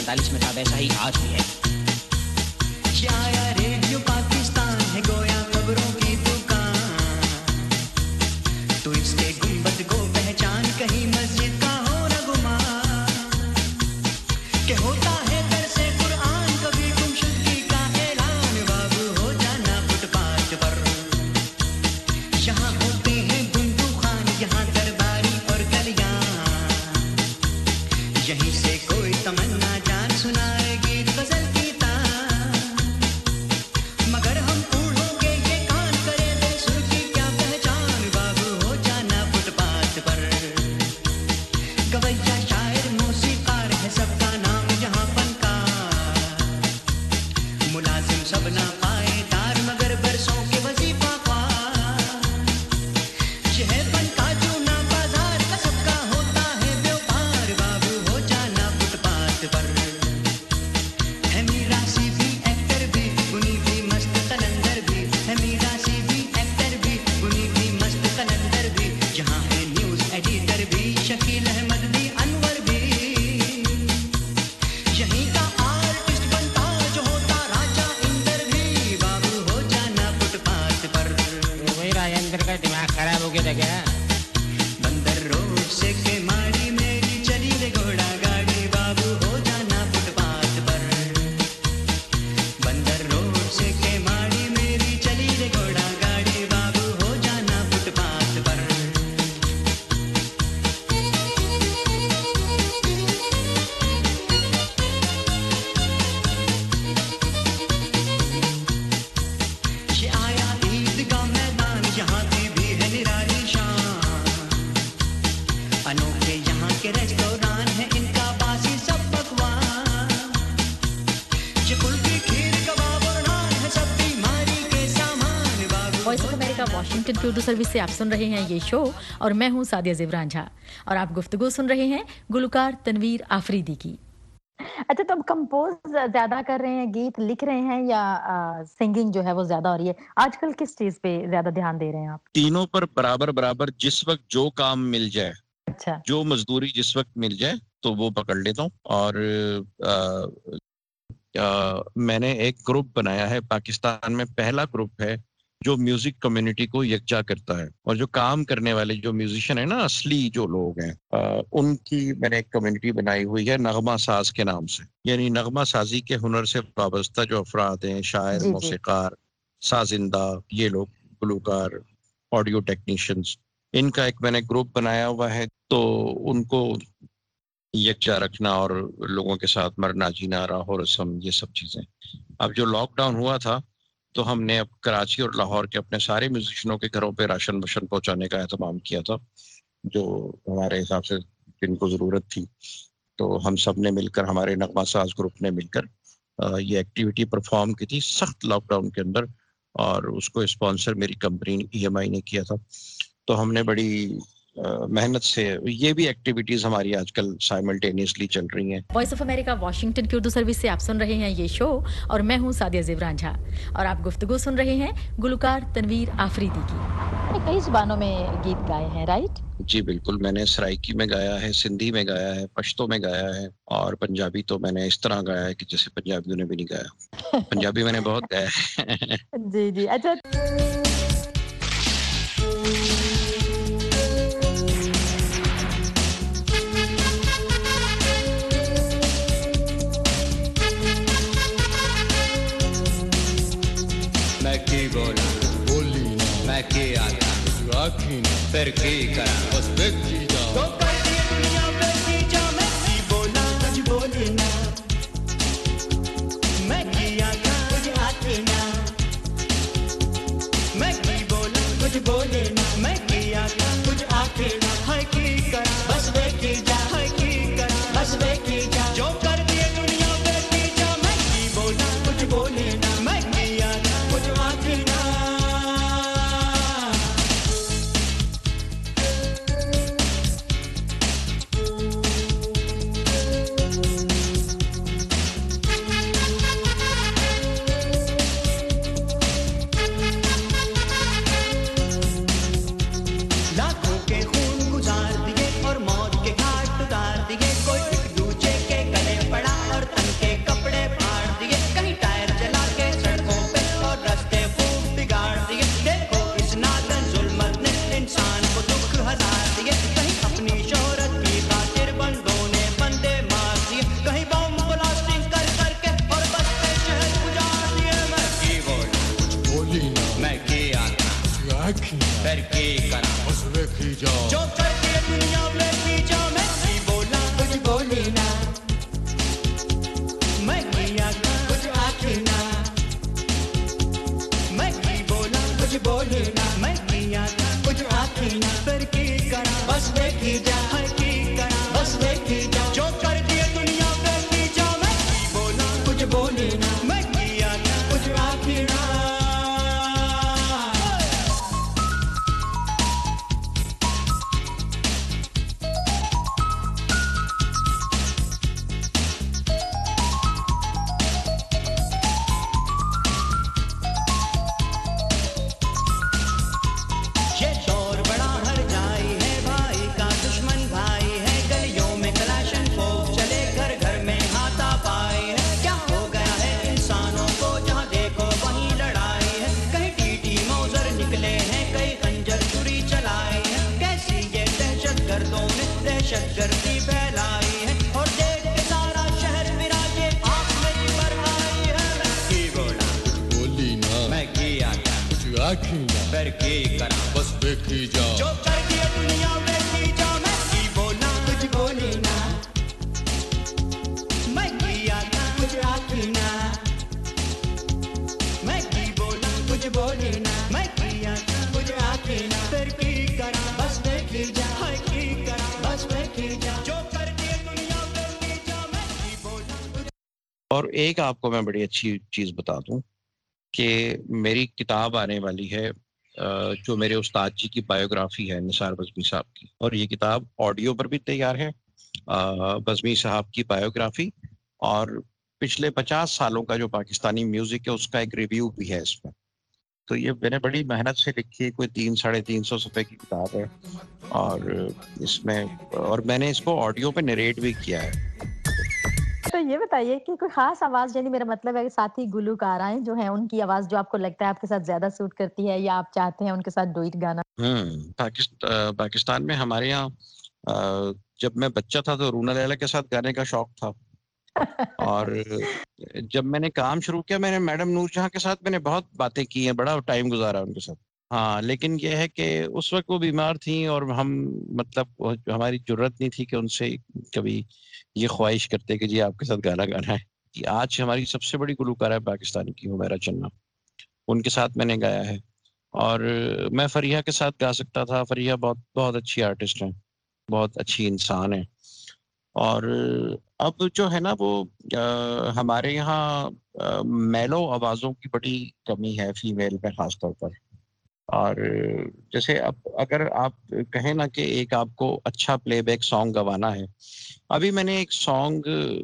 1947 में था वैसा ही आज भी है। आया रेडियो पाकिस्तान है गोया खबरों की दुकान, तो इसके गुंबद को पहचान कहीं मस्जिद का हो न गुमान, के होता है दरसे कुरान कभी गुमशुदगी का ऐलान, बाबू हो जाना फुटपाथ पर, यहाँ होते हैं गुंडू खान, यहाँ दरबारी और कलियां, यहीं से कोई तमन्ना जान सुनाएगी गजल की तान, मगर हम उड़ोगे ये कान करे बेसुर की क्या पहचान, बाबू हो जाना फुटपाथ पर, गवैया शायर मौसीकार है सबका नाम यहाँ फनकार, मुलाजिम सब ना पाएदार मगर बरसों के वजीफा ख्वार, ये है फन का जूना बाजार का सबका होता है व्यापार, बाबू हो जाना फुटपाथ पर, है मीरासी भी एक्टर भी बुनी भी मस्त कलंदर भी, है मीरासी भी एक्टर भी बुनी भी मस्त कलंदर भी, यहाँ है न्यूज़ एडिटर भी शकील अहमद भी अनवर भी, यहीं का आर्टिस्ट बनता जो होता राजा इंदर भी, बाबू हो जाना फुटपाथ पर, वही राजेंद्र का दिमाग खराब हो गया था क्या? बंदर रोड से केमाड़ी मेरी चली रे घोड़ा गाड़ी, बाबू हो जाना फुटपाथ पर, बंदर रोड से केमाड़ी मेरी चली रे घोड़ा गाड़ी, बाबू हो जाना फुटपाथ पर, ये आया ईदगाह मैदान यहाँ की भी है निराली शान, अनोखे यहाँ के रेस्टोरां हैं इनका बासी सब पकवान, ये कुल्फी खीर कबाब और नान है सब बीमारी के सामान, बाबू वॉइस ऑफ अमेरिका वॉशिंगटन की उर्दू सर्विस से आप सुन रहे हैं ये शो और मैं हूं सादिया ज़िब्रान झा और आप गुफ्तगू सुन रहे हैं गुलकार तनवीर आफरीदी की। अच्छा, तो अब कंपोज ज्यादा कर रहे हैं, गीत लिख रहे हैं या सिंगिंग जो है वो ज्यादा हो रही है? आजकल किस चीज पे ज्यादा ध्यान दे रहे हैं आप? तीनों पर बराबर बराबर, जिस वक्त जो काम मिल जाए, अच्छा, जो मजदूरी जिस वक्त मिल जाए तो वो पकड़ लेता हूँ। और मैंने एक ग्रुप बनाया है, पाकिस्तान में पहला ग्रुप है जो म्यूजिक कम्युनिटी को यकजा करता है, और जो काम करने वाले जो म्यूजिशियन है ना, असली जो लोग हैं, उनकी मैंने एक कम्युनिटी बनाई हुई है नगमा साज के नाम से। यानी नगमा साजी के हुनर से वाबस्ता जो अफराद हैं, शायर, मौसीकार, साजिंदा, ये लोग गुलकार, ऑडियो टेक्नीशियंस, इनका एक मैंने ग्रुप बनाया हुआ है। तो उनको यकजा रखना और लोगों के साथ मरना जीना, राहो रस्म, ये सब चीजें। अब जो लॉकडाउन हुआ था तो हमने अब कराची और लाहौर के अपने सारे म्यूजिशियनों के घरों पे राशन वशन पहुंचाने का एहतमाम किया था, जो हमारे हिसाब से जिनको ज़रूरत थी। तो हम सब ने मिलकर, हमारे नगमा साज ग्रुप ने मिलकर ये एक्टिविटी परफॉर्म की थी सख्त लॉकडाउन के अंदर, और उसको स्पॉन्सर मेरी कंपनी EMI ने किया था। तो हमने बड़ी मेहनत से, ये भी एक्टिविटीज हमारी आजकल साइमल्टेनियसली चल रही हैं। वॉइस ऑफ अमेरिका वॉशिंगटन की उर्दू सर्विस से आप सुन रहे हैं ये शो और मैं हूं सादिया ज़िब्रान झा और आप गुफ्तगू सुन रहे हैं गुलकार तनवीर आफरीदी की। कई ज़बानों में गीत गाए हैं, राइट? जी बिल्कुल, मैंने सराइकी में गाया है, सिंधी में गाया है, पश्तो में गाया है, और पंजाबी तो मैंने इस तरह गाया है कि जैसे पंजाबियों ने भी नहीं गाया। पंजाबी मैंने बहुत गाया है। जी जी, अच्छा। मैं की बोला बोली ना, मैं की आता राखी ना, फिर की करा बस देखी जा, तो कर दिए दुनिया पे की जा, मैं की बोला कुछ बोले ना, मैं की आता कुछ आते ना, मैं की बोला कुछ बोले ना, मैं की आता कुछ आते ना, हाय की करा बस देखी जा, हाय की करा बस देखी जा, जो कर दिए दुनिया पे की जा, मैं की बोला कुछ बोले ना, मैं की आता कुछ आते ना। फिर के करा बस वेखी जा जो करती है दुनिया वेखी जा मैं की बोला कुछ बोली ना मैं किया कुछ आखी ना मैं की बोला कुछ बोली ना मैं किया कुछ आखी ना फिर की करा बस वेखी जा हर की करा बस वेखी जा जो करती है दुनिया वेखी जा मैं की बोला कुछ बोली ना मैं किया कुछ आखी ना ये दौर बड़ा हर जाई है भाई का दुश्मन भाई है गलियों में कलाशन फोक चले घर घर में हाथा पाए है क्या हो गया है इंसानों को जहाँ देखो वहीं लड़ाई है कहीं टीटी मौजर निकले हैं कई खंजर छुरी चलाई है कैसी ये दहशत गर्दों ने दहशत गर्दी फैलाई है और देख के सारा शहर मेरा ये आँख मेरी पर आई है मैं की बोला बोली ना मैं किया क्या कुछ आखी ना फिर की करा बस वेखी जा जो करती है दुनिया वेखी जा मैं की बोला कुछ बोली ना मैं किया कुछ आखी ना मैं की बोला कुछ बोली ना मैं किया कुछ आखी ना फिर की करा बस वेखी जा हर की करा बस वेखी जा जो करती है दुनिया वेखी जा मैं की बोला कुछ और एक आपको मैं बड़ी अच्छी चीज बता दूं कि मेरी किताब आने वाली है जो मेरे उस्ताद जी की बायोग्राफी है निसार बज़मी साहब की, और ये किताब ऑडियो पर भी तैयार है, बज़मी साहब की बायोग्राफी, और पिछले 50 सालों का जो पाकिस्तानी म्यूजिक है उसका एक रिव्यू भी है इसमें। तो ये मैंने बड़ी मेहनत से लिखी है, कोई 300-350 सफ़े की किताब है, और इसमें और मैंने इसको ऑडियो पे नरेट भी किया है। तो ये बताइए कि कोई खास आवाज, यानी मेरा मतलब है कि साथी गुलकाराएं जो हैं उनकी आवाज जो आपको लगता है आपके साथ ज्यादा सूट करती है या आप चाहते हैं उनके साथ डुएट गाना? पाकिस्तान में हमारे यहाँ जब मैं बच्चा था तो रूना लैला के साथ गाने का शौक था, और जब मैंने काम शुरू किया मैंने मैडम नूरजहां के साथ मैंने बहुत बातें की हैं, बड़ा टाइम गुजारा उनके साथ। हाँ, लेकिन ये है कि उस वक्त वो बीमार थी और हम मतलब हमारी जरूरत नहीं थी कि उनसे कभी ये ख्वाहिश करते कि जी आपके साथ गाना गाना है। कि आज हमारी सबसे बड़ी गुलकारा पाकिस्तान की हुमैरा चन्ना, उनके साथ मैंने गाया है, और मैं फरीहा के साथ गा सकता था। फरीहा बहुत बहुत अच्छी आर्टिस्ट है, बहुत अच्छी इंसान है, और अब जो है ना वो हमारे यहाँ मेलो आवाज़ों की बड़ी कमी है फीमेल में खास तौर पर। और जैसे अब अगर आप कहें ना कि एक आपको अच्छा प्लेबैक सॉन्ग गवाना है, अभी मैंने एक सॉन्ग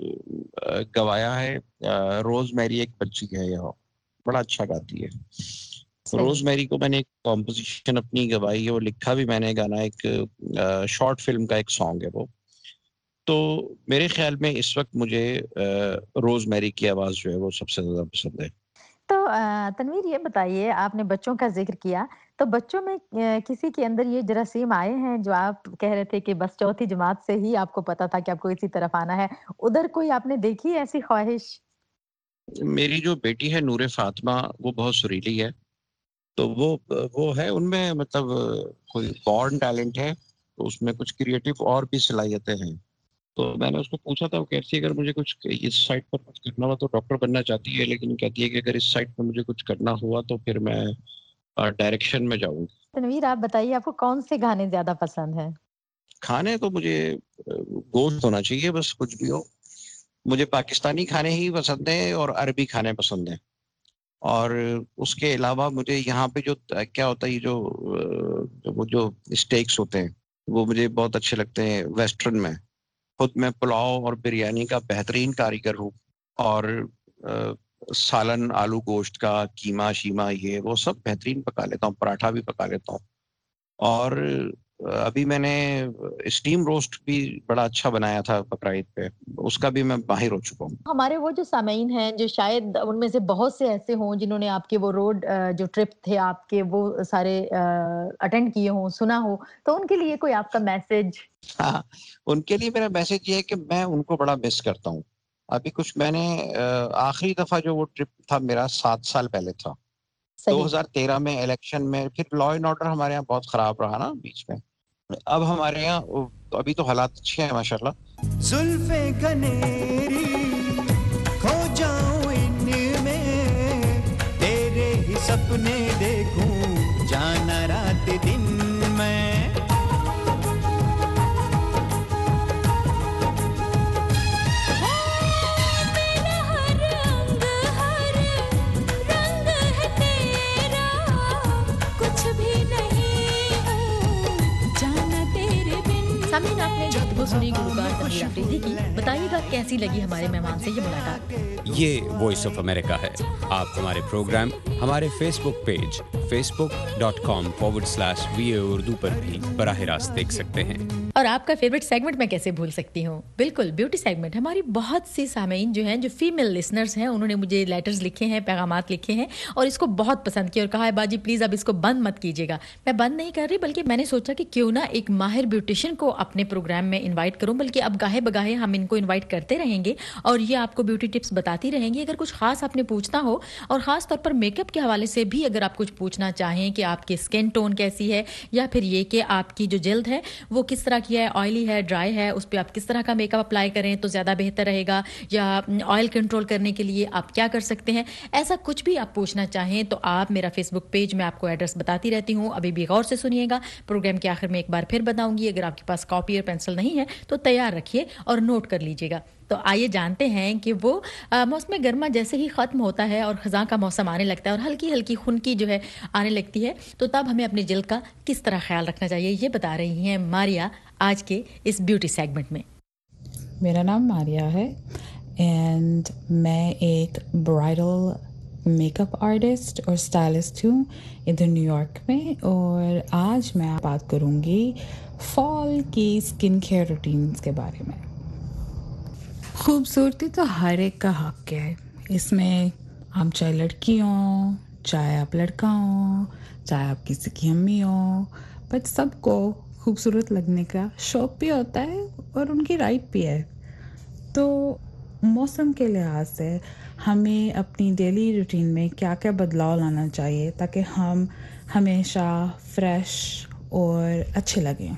गवाया है, रोज़मेरी एक बच्ची है यह बड़ा अच्छा गाती है। रोज़मेरी को मैंने एक कॉम्पोजिशन अपनी गवाई है, वो लिखा भी मैंने गाना, एक शॉर्ट फिल्म का एक सॉन्ग है वो। तो मेरे ख्याल में इस वक्त मुझे रोज़मेरी की आवाज़ जो है वो सबसे ज़्यादा पसंद है। तो तनवीर ये बताइए, आपने बच्चों का जिक्र किया, तो बच्चों में किसी के अंदर ये जरासीम आए हैं जो आप कह रहे थे कि बस चौथी जमात से ही आपको पता था कि आपको इसी तरफ आना है, उधर कोई आपने देखी है ऐसी ख्वाहिश? मेरी जो बेटी है नूरे फातिमा, वो बहुत सुरीली है, तो वो है उनमें मतलब कोई बॉर्न टैलेंट है, तो उसमें कुछ क्रिएटिव और भी सलाहियतें हैं। तो मैंने उसको पूछा था, वो कहती है अगर मुझे कुछ इस साइड पर कुछ करना हुआ तो डॉक्टर बनना चाहती है, लेकिन कहती है कि अगर इस साइड पर मुझे कुछ करना हुआ तो फिर मैं डायरेक्शन में जाऊंगी। तनवीर आप बताइए, आपको कौन से गाने ज्यादा पसंद हैं? खाने तो मुझे गोश्त होना चाहिए, बस कुछ भी हो। मुझे पाकिस्तानी खाने ही पसंद है और अरबी खाने पसंद हैं, और उसके अलावा मुझे यहाँ पे जो क्या होता है, ये वो जो स्टेक्स होते हैं वो मुझे बहुत अच्छे लगते हैं वेस्टर्न में। खुद मैं पुलाव और बिरयानी का बेहतरीन कारीगर हूँ, और सालन, आलू गोश्त का कीमा शीमा ये वो सब बेहतरीन पका लेता हूँ, पराठा भी पका लेता हूँ, और अभी मैंने स्टीम रोस्ट भी बड़ा अच्छा बनाया था बकरीद पे, उसका भी मैं माहिर हो चुका हूँ। हमारे वो जो सामीन हैं, जो शायद उनमें से बहुत से ऐसे हों जिन्होंने आपके वो रोड जो ट्रिप थे आपके वो सारे अटेंड किए हों, सुना हो, तो उनके लिए कोई आपका मैसेज? हाँ, उनके लिए मेरा मैसेज ये है कि मैं उनको बड़ा मिस करता हूँ। अभी कुछ मैंने आखिरी दफा जो वो ट्रिप था मेरा 7 साल पहले था, 2013 में इलेक्शन में फिर लॉ एंड ऑर्डर हमारे यहाँ बहुत खराब रहा ना बीच में। अब हमारे यहाँ अभी तो हालात अच्छे हैं माशाल्लाह। जुल्फे गनेरी खो जाऊं इनमें, तेरे ही सपने देखूं जाना रात दिन में। सामने आपने जो सुनी गुलकार तनवीर अफरीदी की, बताइएगा कैसी लगी हमारे मेहमान से ये मुलाकात। ये वॉइस ऑफ अमेरिका है। आप हमारे प्रोग्राम हमारे फेसबुक पेज facebook.com/VOA उर्दू पर भी बराह रास्त देख सकते हैं। और आपका फेवरेट सेगमेंट मैं कैसे भूल सकती हूँ, बिल्कुल ब्यूटी सेगमेंट। हमारी बहुत सी सामीन जो हैं, जो फीमेल लिसनर्स हैं, उन्होंने मुझे लेटर्स लिखे हैं, पैगामात लिखे हैं और इसको बहुत पसंद किया और कहा है बाजी प्लीज़ अब इसको बंद मत कीजिएगा। मैं बंद नहीं कर रही, बल्कि मैंने सोचा कि क्यों ना एक माहिर ब्यूटिशियन को अपने प्रोग्राम में इन्वाइट करूँ, बल्कि अब गाहे बगाहे हम इनको इन्वाइट करते रहेंगे और ये आपको ब्यूटी टिप्स बताती रहेंगी। अगर कुछ खास आपने पूछना हो और ख़ास तौर पर मेकअप के हवाले से भी अगर आप कुछ पूछना चाहें कि आपकी स्किन टोन कैसी है, या फिर ये कि आपकी जो जल्द है वो किस तरह की है, ऑयली है, ड्राई है, उस पर आप किस तरह का मेकअप अप्लाई करें तो ज़्यादा बेहतर रहेगा, या ऑयल कंट्रोल करने के लिए आप क्या कर सकते हैं, ऐसा कुछ भी आप पूछना चाहें तो आप मेरा फेसबुक पेज में आपको एड्रेस बताती रहती हूँ। अभी भी गौर से सुनिएगा, प्रोग्राम के आखिर में एक बार फिर बताऊंगी। अगर आपके पास कॉपी और पेंसिल नहीं है तो तैयार रखिए और नोट कर लीजिएगा। तो आइए जानते हैं कि वो मौसम गर्मा जैसे ही ख़त्म होता है और ख़ज़ां का मौसम आने लगता है और हल्की हल्की खुनकी जो है आने लगती है, तो तब हमें अपनी जल्द का किस तरह ख्याल रखना चाहिए, ये बता रही हैं मारिया आज के इस ब्यूटी सेगमेंट में। मेरा नाम मारिया है एंड मैं एक ब्राइडल मेकअप आर्टिस्ट और स्टाइलिस्ट हूँ इधर न्यूयॉर्क में, और आज मैं बात करूँगी फॉल की स्किन केयर रूटीन्स के बारे में। खूबसूरती तो हर एक का हक है, इसमें आप चाहे लड़की हो, चाहे आप लड़का हो, चाहे आप किसी की अम्मी हो, बट सबको खूबसूरत लगने का शौक़ भी होता है और उनकी राइट भी है। तो मौसम के लिहाज से हमें अपनी डेली रूटीन में क्या क्या बदलाव लाना चाहिए ताकि हम हमेशा फ्रेश और अच्छे लगें।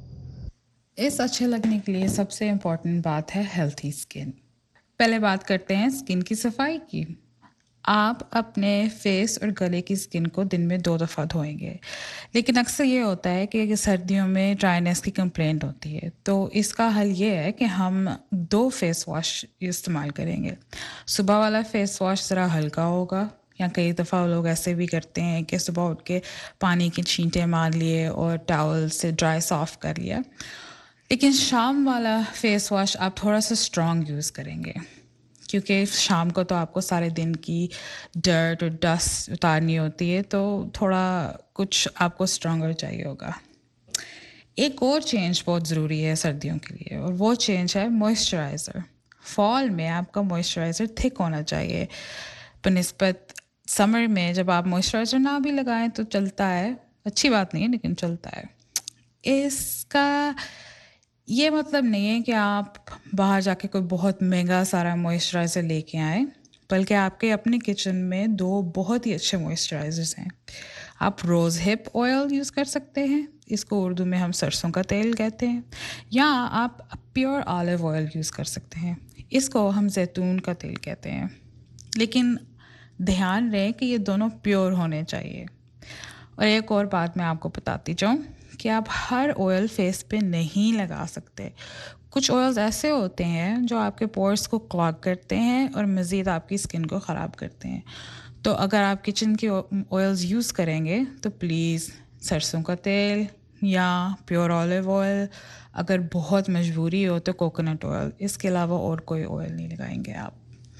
इस अच्छे लगने के लिए सबसे इम्पॉर्टेंट बात है हेल्थी स्किन। पहले बात करते हैं स्किन की सफाई की। आप अपने फेस और गले की स्किन को दिन में 2 दफ़ा धोएंगे, लेकिन अक्सर ये होता है कि सर्दियों में ड्राइनेस की कंप्लेंट होती है, तो इसका हल ये है कि हम 2 फेस वॉश इस्तेमाल करेंगे। सुबह वाला फेस वॉश ज़रा हल्का होगा, या कई दफ़ा लोग ऐसे भी करते हैं कि सुबह उठ के पानी के छींटे मार लिए और टॉवल से ड्राई सॉफ्ट कर लिया। लेकिन शाम वाला फेस वॉश आप थोड़ा सा स्ट्रॉन्ग यूज़ करेंगे, क्योंकि शाम को तो आपको सारे दिन की डर्ट और डस्ट उतारनी होती है, तो थोड़ा कुछ आपको स्ट्रॉन्गर चाहिए होगा। एक और चेंज बहुत ज़रूरी है सर्दियों के लिए, और वो चेंज है मॉइस्चराइज़र। फॉल में आपका मॉइस्चराइज़र थिक होना चाहिए बनिस्बत समर में। जब आप मॉइस्चराइज़र ना भी लगाएं तो चलता है, अच्छी बात नहीं है लेकिन चलता है। इसका ये मतलब नहीं है कि आप बाहर जाके कोई बहुत महंगा सारा मॉइस्चराइज़र लेके आएँ, बल्कि आपके अपने किचन में 2 बहुत ही अच्छे मॉइस्चराइज़र्स हैं। आप रोज़ हिप ऑयल यूज़ कर सकते हैं, इसको उर्दू में हम सरसों का तेल कहते हैं, या आप प्योर ऑलिव ऑयल यूज़ कर सकते हैं, इसको हम जैतून का तेल कहते हैं। लेकिन ध्यान रहे कि ये दोनों प्योर होने चाहिए। और एक और बात मैं आपको बताती जाऊँ कि आप हर ऑयल फेस पे नहीं लगा सकते। कुछ ऑयल्स ऐसे होते हैं जो आपके पोर्स को क्लॉग करते हैं और मज़ीद आपकी स्किन को ख़राब करते हैं। तो अगर आप किचन के ऑयल्स यूज़ करेंगे तो प्लीज़ सरसों का तेल या प्योर ऑलिव ऑयल, अगर बहुत मजबूरी हो तो कोकोनट ऑयल, इसके अलावा और कोई ऑयल नहीं लगाएंगे आप।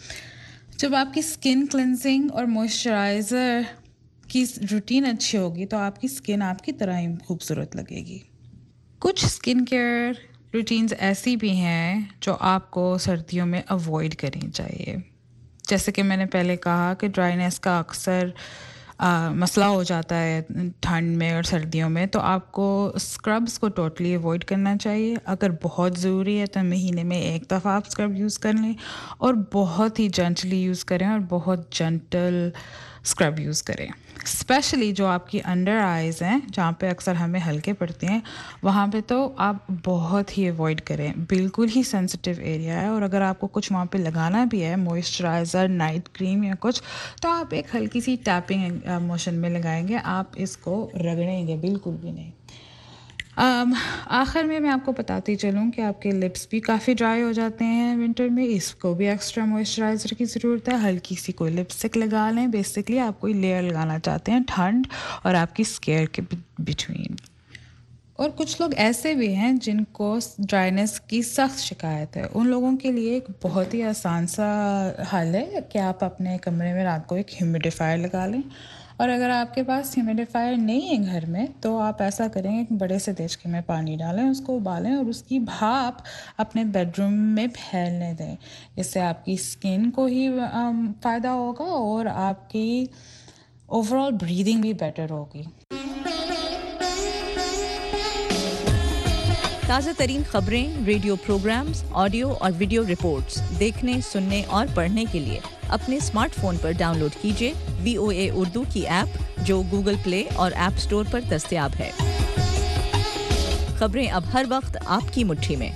जब आपकी स्किन क्लेंजिंग और मॉइस्चराइज़र की रूटीन अच्छी होगी तो आपकी स्किन आपकी तरह ही खूबसूरत लगेगी। कुछ स्किन केयर रूटीन्स ऐसी भी हैं जो आपको सर्दियों में अवॉइड करनी चाहिए। जैसे कि मैंने पहले कहा कि ड्राइनेस का अक्सर मसला हो जाता है ठंड में और सर्दियों में, तो आपको स्क्रब्स को टोटली अवॉइड करना चाहिए। अगर बहुत ज़रूरी है तो महीने में 1 दफ़ा आप स्क्रब यूज़ कर लें और बहुत ही जेंटली यूज़ करें और बहुत जेंटल स्क्रब यूज़ करें। स्पेशली जो आपकी अंडर आइज़ हैं, जहाँ पे अक्सर हमें हल्के पड़ते हैं, वहाँ पे तो आप बहुत ही अवॉइड करें। बिल्कुल ही सेंसिटिव एरिया है, और अगर आपको कुछ वहाँ पे लगाना भी है, मॉइस्चराइज़र, नाइट क्रीम या कुछ, तो आप एक हल्की सी टैपिंग मोशन में लगाएंगे, आप इसको रगड़ेंगे बिल्कुल भी नहीं। आखिर में मैं आपको बताती चलूँ कि आपके लिप्स भी काफ़ी ड्राई हो जाते हैं विंटर में, इसको भी एक्स्ट्रा मॉइस्चराइज़र की ज़रूरत है। हल्की सी कोई लिपस्टिक लगा लें। बेसिकली आप कोई लेयर लगाना चाहते हैं ठंड और आपकी स्केयर के बिटवीन। और कुछ लोग ऐसे भी हैं जिनको ड्राइनेस की सख्त शिकायत है। उन लोगों के लिए एक बहुत ही आसान सा हल है कि आप अपने कमरे में रात को एक ह्यूमिडिफायर लगा लें। और अगर आपके पास ह्यूमिडिफायर नहीं है घर में, तो आप ऐसा करें, एक बड़े से देचके में पानी डालें, उसको उबालें और उसकी भाप अपने बेडरूम में फैलने दें। इससे आपकी स्किन को ही फ़ायदा होगा और आपकी ओवरऑल ब्रीदिंग भी बेटर होगी। ताज़ा तरीन खबरें, रेडियो प्रोग्राम्स, ऑडियो और वीडियो रिपोर्ट्स देखने, सुनने और पढ़ने के लिए अपने स्मार्टफोन पर डाउनलोड कीजिए VOA उर्दू की ऐप, जो गूगल प्ले और ऐप स्टोर पर दस्तयाब है। खबरें अब हर वक्त आपकी मुट्ठी में।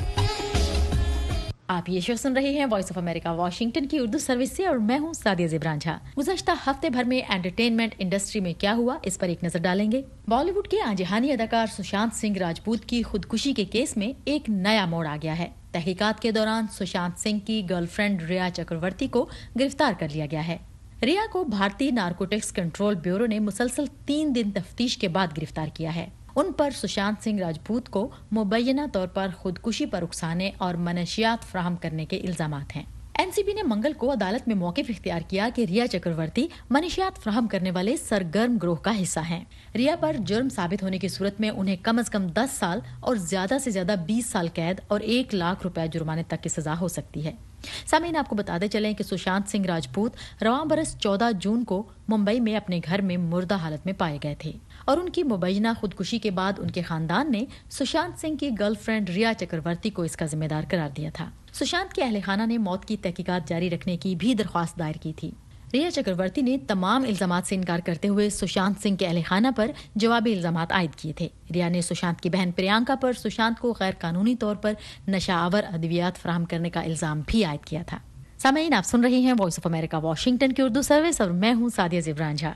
आप ये शो सुन रहे हैं वॉइस ऑफ अमेरिका वाशिंगटन की उर्दू सर्विस से, और मैं हूँ सादिया ज़िब्रान झा। गुज़श्ता हफ्ते भर में एंटरटेनमेंट इंडस्ट्री में क्या हुआ, इस पर एक नजर डालेंगे। बॉलीवुड के आजिहानी अदाकार सुशांत सिंह राजपूत की खुदकुशी के केस में एक नया मोड़ आ गया है। तहकीकात के दौरान सुशांत सिंह की गर्लफ्रेंड रिया चक्रवर्ती को गिरफ्तार कर लिया गया है। रिया को भारतीय नारकोटिक्स कंट्रोल ब्यूरो ने मुसलसल 3 दिन तफ्तीश के बाद गिरफ्तार किया है। उन पर सुशांत सिंह राजपूत को मुबैना तौर पर खुदकुशी पर उकसाने और मनशियात फराहम करने के इल्जामात हैं। एनसीबी ने मंगल को अदालत में मौक़िफ़ इख्तियार किया कि रिया चक्रवर्ती मनशियात फराहम करने वाले सरगर्म ग्रोह का हिस्सा हैं। रिया पर जुर्म साबित होने की सूरत में उन्हें कम से कम 10 साल और ज्यादा से ज्यादा 20 साल कैद और 1 लाख रुपए जुर्माने तक की सजा हो सकती है। सामीन, आपको बताते चलें कि सुशांत सिंह राजपूत रवां बरस 14 जून को मुंबई में अपने घर में मुर्दा हालत में पाए गए थे, और उनकी मुबैना खुदकुशी के बाद उनके खानदान ने सुशांत सिंह की गर्लफ्रेंड रिया चक्रवर्ती को इसका जिम्मेदार करार दिया था। सुशांत के अहले खाना ने मौत की तहकीकात जारी रखने की भी दरख्वास्त दायर की थी। रिया चक्रवर्ती ने तमाम इल्जामात से इनकार करते हुए सुशांत सिंह के अहले खाना पर जवाबी इल्जामात आयद किए थे। रिया ने सुशांत की बहन प्रियंका पर सुशांत को गैर कानूनी तौर पर नशाआवर अद्वियात फराहम करने का इल्जाम भी आयद किया था। सामीन, आप सुन रहे हैं वॉइस ऑफ अमेरिका वाशिंगटन की उर्दू सर्विस, और मैं हूँ सादिया ज़िब्रान झा।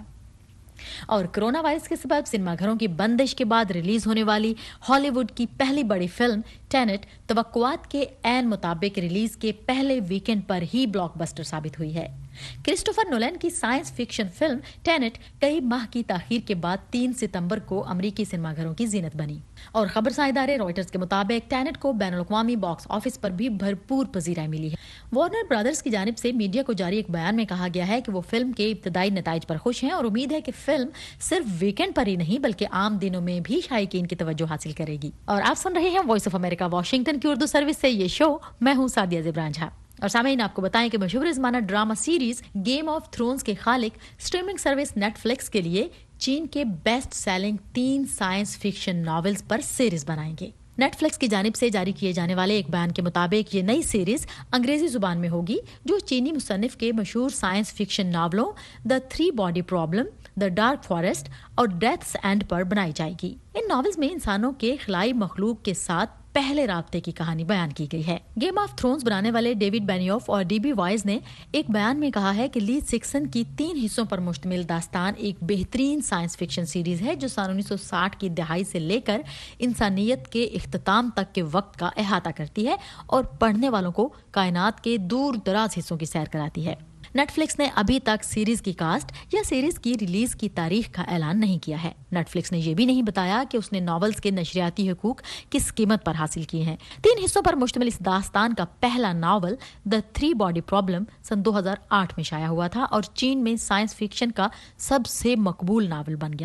और कोरोना वायरस के सबब सिनेमाघरों की बंदिश के बाद रिलीज होने वाली हॉलीवुड की पहली बड़ी फिल्म टेनेट तवक्कुआत के ऐन मुताबिक रिलीज के पहले वीकेंड पर ही ब्लॉकबस्टर साबित हुई है। क्रिस्टोफर नोलन की साइंस फिक्शन फिल्म टेनेट कई माह की ताखीर के बाद 3 सितंबर को अमेरिकी सिनेमाघरों की जीनत बनी, और खबरसां इदारे रॉयटर्स के मुताबिक टेनेट को बैनुल-अक़वामी बॉक्स ऑफिस पर भी भरपूर पज़ीराई मिली है। वार्नर ब्रदर्स की जानिब से मीडिया को जारी एक बयान में कहा गया है कि वो फिल्म के इब्तदाई नताइज पर खुश हैं और उम्मीद है कि फिल्म सिर्फ वीकेंड पर ही नहीं बल्कि आम दिनों में भी शायकीन की तवज्जो हासिल करेगी। और आप सुन रहे हैं वॉइस ऑफ अमेरिका वाशिंगटन की उर्दू सर्विस से ये शो, मैं हूँ सादिया ज़िब्रान झा। और सामीन, आपको बताएं कि मशहूर ज़माना drama series Game of Thrones के खालिक स्ट्रीमिंग सर्विस नेटफ्लिक्स के लिए चीन के best selling 3 science fiction novels पर सीरीज बनाएंगे। नेटफ्लिक्स की जानिब से जारी किए जाने वाले एक बयान के मुताबिक ये नई सीरीज अंग्रेजी जुबान में होगी, जो चीनी मुसन्निफ के मशहूर साइंस फिक्शन नावलों the 3 Body Problem, the Dark Forest और डेथ्स एंड पर बनाई जाएगी। इन नॉवेल्स में इंसानों के खिलाई मखलूक के साथ पहले राब्ते की कहानी बयान की गई है। गेम ऑफ थ्रोन्स बनाने वाले डेविड बेनियोफ और डीबी वाइज ने एक बयान में कहा है कि लीड सिक्सन की 3 हिस्सों पर मुश्तमिल दास्तान एक बेहतरीन साइंस फिक्शन सीरीज है, जो सन 1960 की दहाई से लेकर इंसानियत के इख्तिताम तक के वक्त का अहाता करती है और पढ़ने वालों को कायनात के दूर दराज हिस्सों की सैर कराती है। नेटफ्लिक्स ने अभी तक सीरीज की कास्ट या सीरीज की रिलीज की तारीख का ऐलान नहीं किया है। नेटफ्लिक्स ने यह भी नहीं बताया कि उसने नॉवेल्स के नशरियाती हुकूक किस कीमत पर हासिल किए हैं। 3 हिस्सों पर मुश्तमिल इस दास्तान का पहला नावल द 3 बॉडी प्रॉब्लम सन 2008 में शाया हुआ था और चीन में साइंस फिक्शन का सबसे मकबूल नावल बन गया था।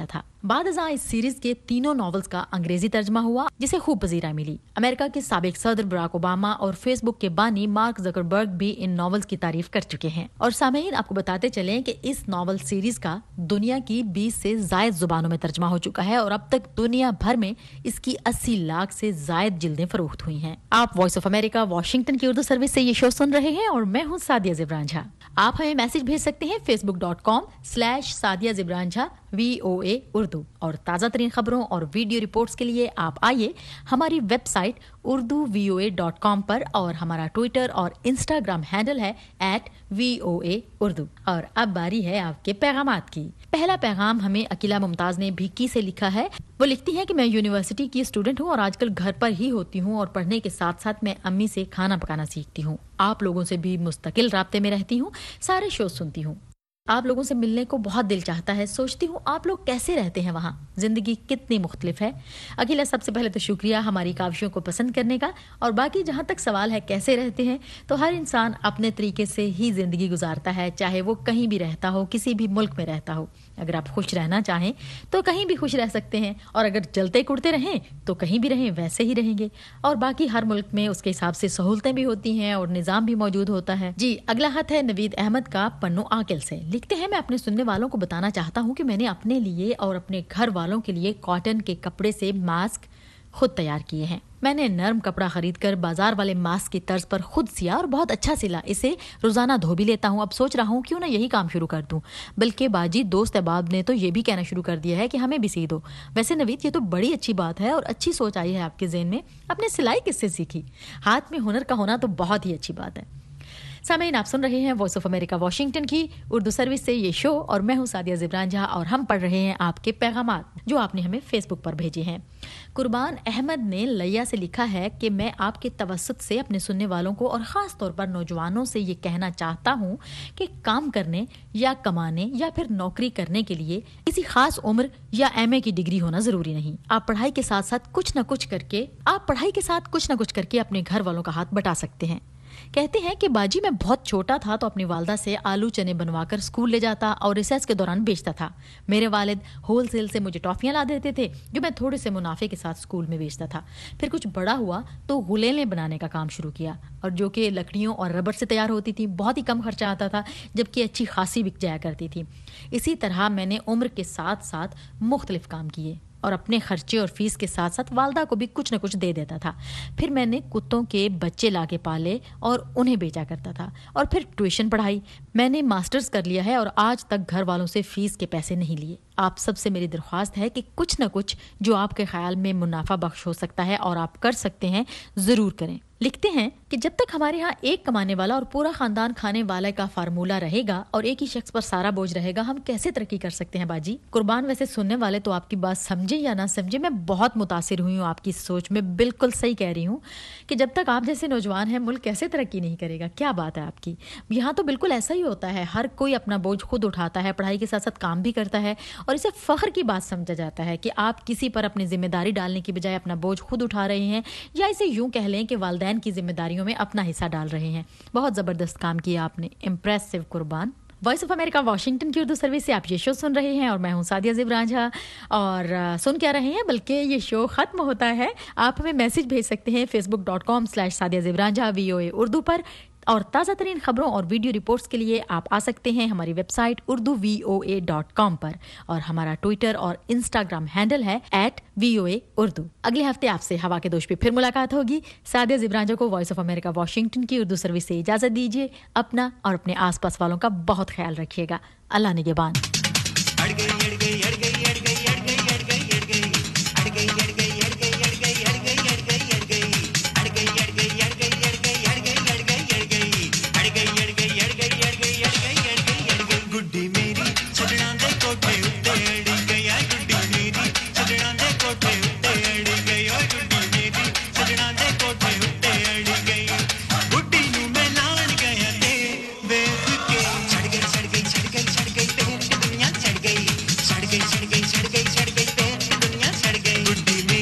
बादशाह इस सीरीज के तीनों नॉवेल्स का अंग्रेजी तर्जमा हुआ, जिसे खूब पजीराई मिली। अमेरिका के साबिक सदर बराक ओबामा और फेसबुक के बानी मार्क जकरबर्ग भी इन नॉवेल्स की तारीफ कर चुके हैं। और सामईन, आपको बताते चलें कि इस नॉवेल सीरीज का दुनिया की 20 से जायद जुबानों में तर्जमा हो चुका है और अब तक दुनिया भर में इसकी 80 लाख से जायद जिल्दें फरोख्त हुई हैं। आप वॉइस ऑफ अमेरिका वाशिंगटन की उर्दू सर्विस से ये शो सुन रहे हैं और मैं हूँ सादिया ज़िब्रान झा। आप हमें मैसेज भेज सकते हैं facebook.com/सादिया ज़िब्रान झा VOA उर्दू। और ताज़ा तरीन खबरों और वीडियो रिपोर्ट्स के लिए आप आइए हमारी वेबसाइट urduvoa.com पर, और हमारा ट्विटर और इंस्टाग्राम हैंडल है @VOA उर्दू। और अब बारी है आपके पैगामात की। पहला पैगाम हमें अकीला मुमताज ने भिक्की से लिखा है। वो लिखती हैं कि मैं यूनिवर्सिटी की स्टूडेंट हूँ और आजकल घर पर ही होती हूँ और पढ़ने के साथ साथ मैं अम्मी से खाना पकाना सीखती हूँ। आप लोगों से भी मुस्तकिल राब्ते में रहती हूँ, सारे शो सुनती हूँ। आप लोगों से मिलने को बहुत दिल चाहता है। सोचती हूँ आप लोग कैसे रहते हैं वहाँ, जिंदगी कितनी मुख्तलिफ है। अकेला, सबसे पहले तो शुक्रिया हमारी काविशों को पसंद करने का। और बाकी जहाँ तक सवाल है कैसे रहते हैं, तो हर इंसान अपने तरीके से ही जिंदगी गुजारता है, चाहे वो कहीं भी रहता हो, किसी भी मुल्क में रहता हो। अगर आप खुश रहना चाहें तो कहीं भी खुश रह सकते हैं, और अगर जलते कुड़ते रहें तो कहीं भी रहें वैसे ही रहेंगे। और बाकी हर मुल्क में उसके हिसाब से सहूलतें भी होती हैं और निज़ाम भी मौजूद होता है। जी, अगला खत है नवीद अहमद का पन्नू आकिल से। लिखते हैं, मैं अपने सुनने वालों को बताना चाहता हूँ कि मैंने अपने लिए और अपने घर वालों के लिए कॉटन के कपड़े से मास्क खुद तैयार किए हैं। मैंने नरम कपड़ा खरीदकर बाजार वाले मास्क की तर्ज पर खुद सिया और बहुत अच्छा सिला। इसे रोजाना धो भी लेता हूँ। अब सोच रहा हूँ क्यों ना यही काम शुरू कर दूं। बल्कि बाजी दोस्त अहबाब ने तो ये भी कहना शुरू कर दिया है कि हमें भी सी दो। वैसे नवीद, ये तो बड़ी अच्छी बात है और अच्छी सोच आई है आपके ज़हन में। अपने सिलाई किससे सीखी? हाथ में हुनर का होना तो बहुत ही अच्छी बात है। सामईन, आप सुन रहे हैं वॉइस ऑफ अमेरिका वाशिंगटन की उर्दू सर्विस से ये शो, और मैं हूँ सादिया ज़िब्रान झा और हम पढ़ रहे हैं आपके पैगामात जो आपने हमें फेसबुक पर भेजे हैं। कुर्बान अहमद ने लैया से लिखा है कि मैं आपके तवस्सुत से अपने सुनने वालों को और ख़ास तौर पर नौजवानों से ये कहना चाहता हूँ कि काम करने या कमाने या फिर नौकरी करने के लिए किसी खास उम्र या MA की डिग्री होना ज़रूरी नहीं। आप पढ़ाई के साथ साथ कुछ न कुछ करके अपने घर वालों का हाथ बटा सकते हैं। कहते हैं कि बाजी, मैं बहुत छोटा था तो अपनी वालदा से आलू चने बनवाकर स्कूल ले जाता और रिसेस के दौरान बेचता था। मेरे वालिद होलसेल से मुझे टॉफियां ला देते थे जो मैं थोड़े से मुनाफे के साथ स्कूल में बेचता था। फिर कुछ बड़ा हुआ तो गुलेलें बनाने का काम शुरू किया, और जो कि लकड़ियों और रबर से तैयार होती थी। बहुत ही कम खर्चा आता था, जबकि अच्छी खासी बिक जाया करती थी। इसी तरह मैंने उम्र के साथ साथ मुख्तलिफ काम किए और अपने खर्चे और फीस के साथ साथ वालदा को भी कुछ न कुछ दे देता था। फिर मैंने कुत्तों के बच्चे लाके पाले और उन्हें बेचा करता था, और फिर ट्यूशन पढ़ाई। मैंने मास्टर्स कर लिया है और आज तक घर वालों से फीस के पैसे नहीं लिए। आप सबसे मेरी दरख्वास्त है कि कुछ न कुछ जो आपके ख्याल में मुनाफा बख्श हो सकता है और आप कर सकते हैं, ज़रूर करें। लिखते हैं कि जब तक हमारे यहाँ एक कमाने वाला और पूरा खानदान खाने वाले का फार्मूला रहेगा और एक ही शख्स पर सारा बोझ रहेगा, हम कैसे तरक्की कर सकते हैं बाजी? कुर्बान, वैसे सुनने वाले तो आपकी बात समझे या ना समझे, मैं बहुत मुतासिर हुई हूँ आपकी सोच में। बिल्कुल सही कह रही हूँ कि जब तक आप जैसे नौजवान हैं, मुल्क कैसे तरक्की नहीं करेगा। क्या बात है आपकी। यहाँ तो बिल्कुल ऐसा ही होता है, हर कोई अपना बोझ खुद उठाता है, पढ़ाई के साथ साथ काम भी करता है, और इसे फख्र की बात समझा जाता है कि आप किसी पर अपनी जिम्मेदारी डालने की बजाय अपना बोझ खुद उठा रहे हैं, या इसे यूं कह लें कि वालिदैन की जिम्मेदारियों में अपना हिस्सा डाल रहे हैं। बहुत ज़बरदस्त काम किया आपने। इम्प्रेसिव कुर्बान। वॉइस ऑफ अमेरिका वाशिंगटन की उर्दू सर्विस से आप ये शो सुन रहे हैं और मैं हूं सादिया ज़िब्रान झा। और सुन क्या रहे हैं, बल्कि ये शो ख़त्म होता है। आप हमें मैसेज भेज सकते हैं facebook.com/सादिया ज़िब्रान झा VOA उर्दू पर, और ताज़ा तरीन खबरों और वीडियो रिपोर्ट्स के लिए आप आ सकते हैं हमारी वेबसाइट urduvoa.com पर, और हमारा ट्विटर और इंस्टाग्राम हैंडल है @VOA उर्दू। अगले हफ्ते आपसे हवा के दोष पे फिर मुलाकात होगी। सादिया ज़िब्रान झा को वॉइस ऑफ अमेरिका वाशिंगटन की उर्दू सर्विस से इजाज़त दीजिए। अपना और अपने आसपास वालों का बहुत ख्याल रखिएगा। अल्लाह निगहबान। गुड्डी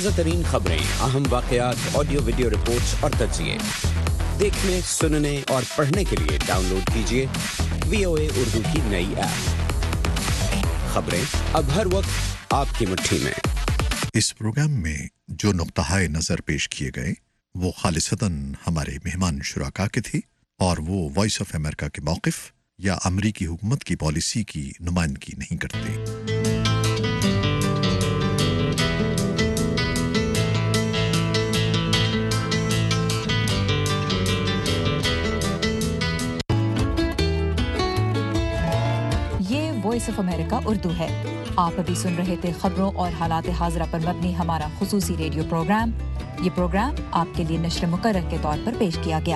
ताज़ा तरीन खबरें, अहम वाक़यात, ऑडियो वीडियो रिपोर्ट्स और तज्ज़िये देखने, सुनने और पढ़ने के लिए डाउनलोड कीजिए VOA उर्दू की नई ऐप। खबरें अब हर वक्त आपकी मुट्ठी में। इस प्रोग्राम में जो नुक्ता-ए नज़र पेश किए गए वो खालिसतन हमारे मेहमान शुराका के थे और वो वॉइस ऑफ अमेरिका के मौक़िफ़ या अमरीकी हुकूमत की पॉलिसी की नुमाइंदगी नहीं करते। ये वॉइस ऑफ अमेरिका उर्दू है। आप अभी सुन रहे थे खबरों और हालात हाज़िरा पर मबनी हमारा खुसूसी रेडियो प्रोग्राम। ये प्रोग्राम आपके लिए नश्र मुकर्रर के तौर पर पेश किया गया।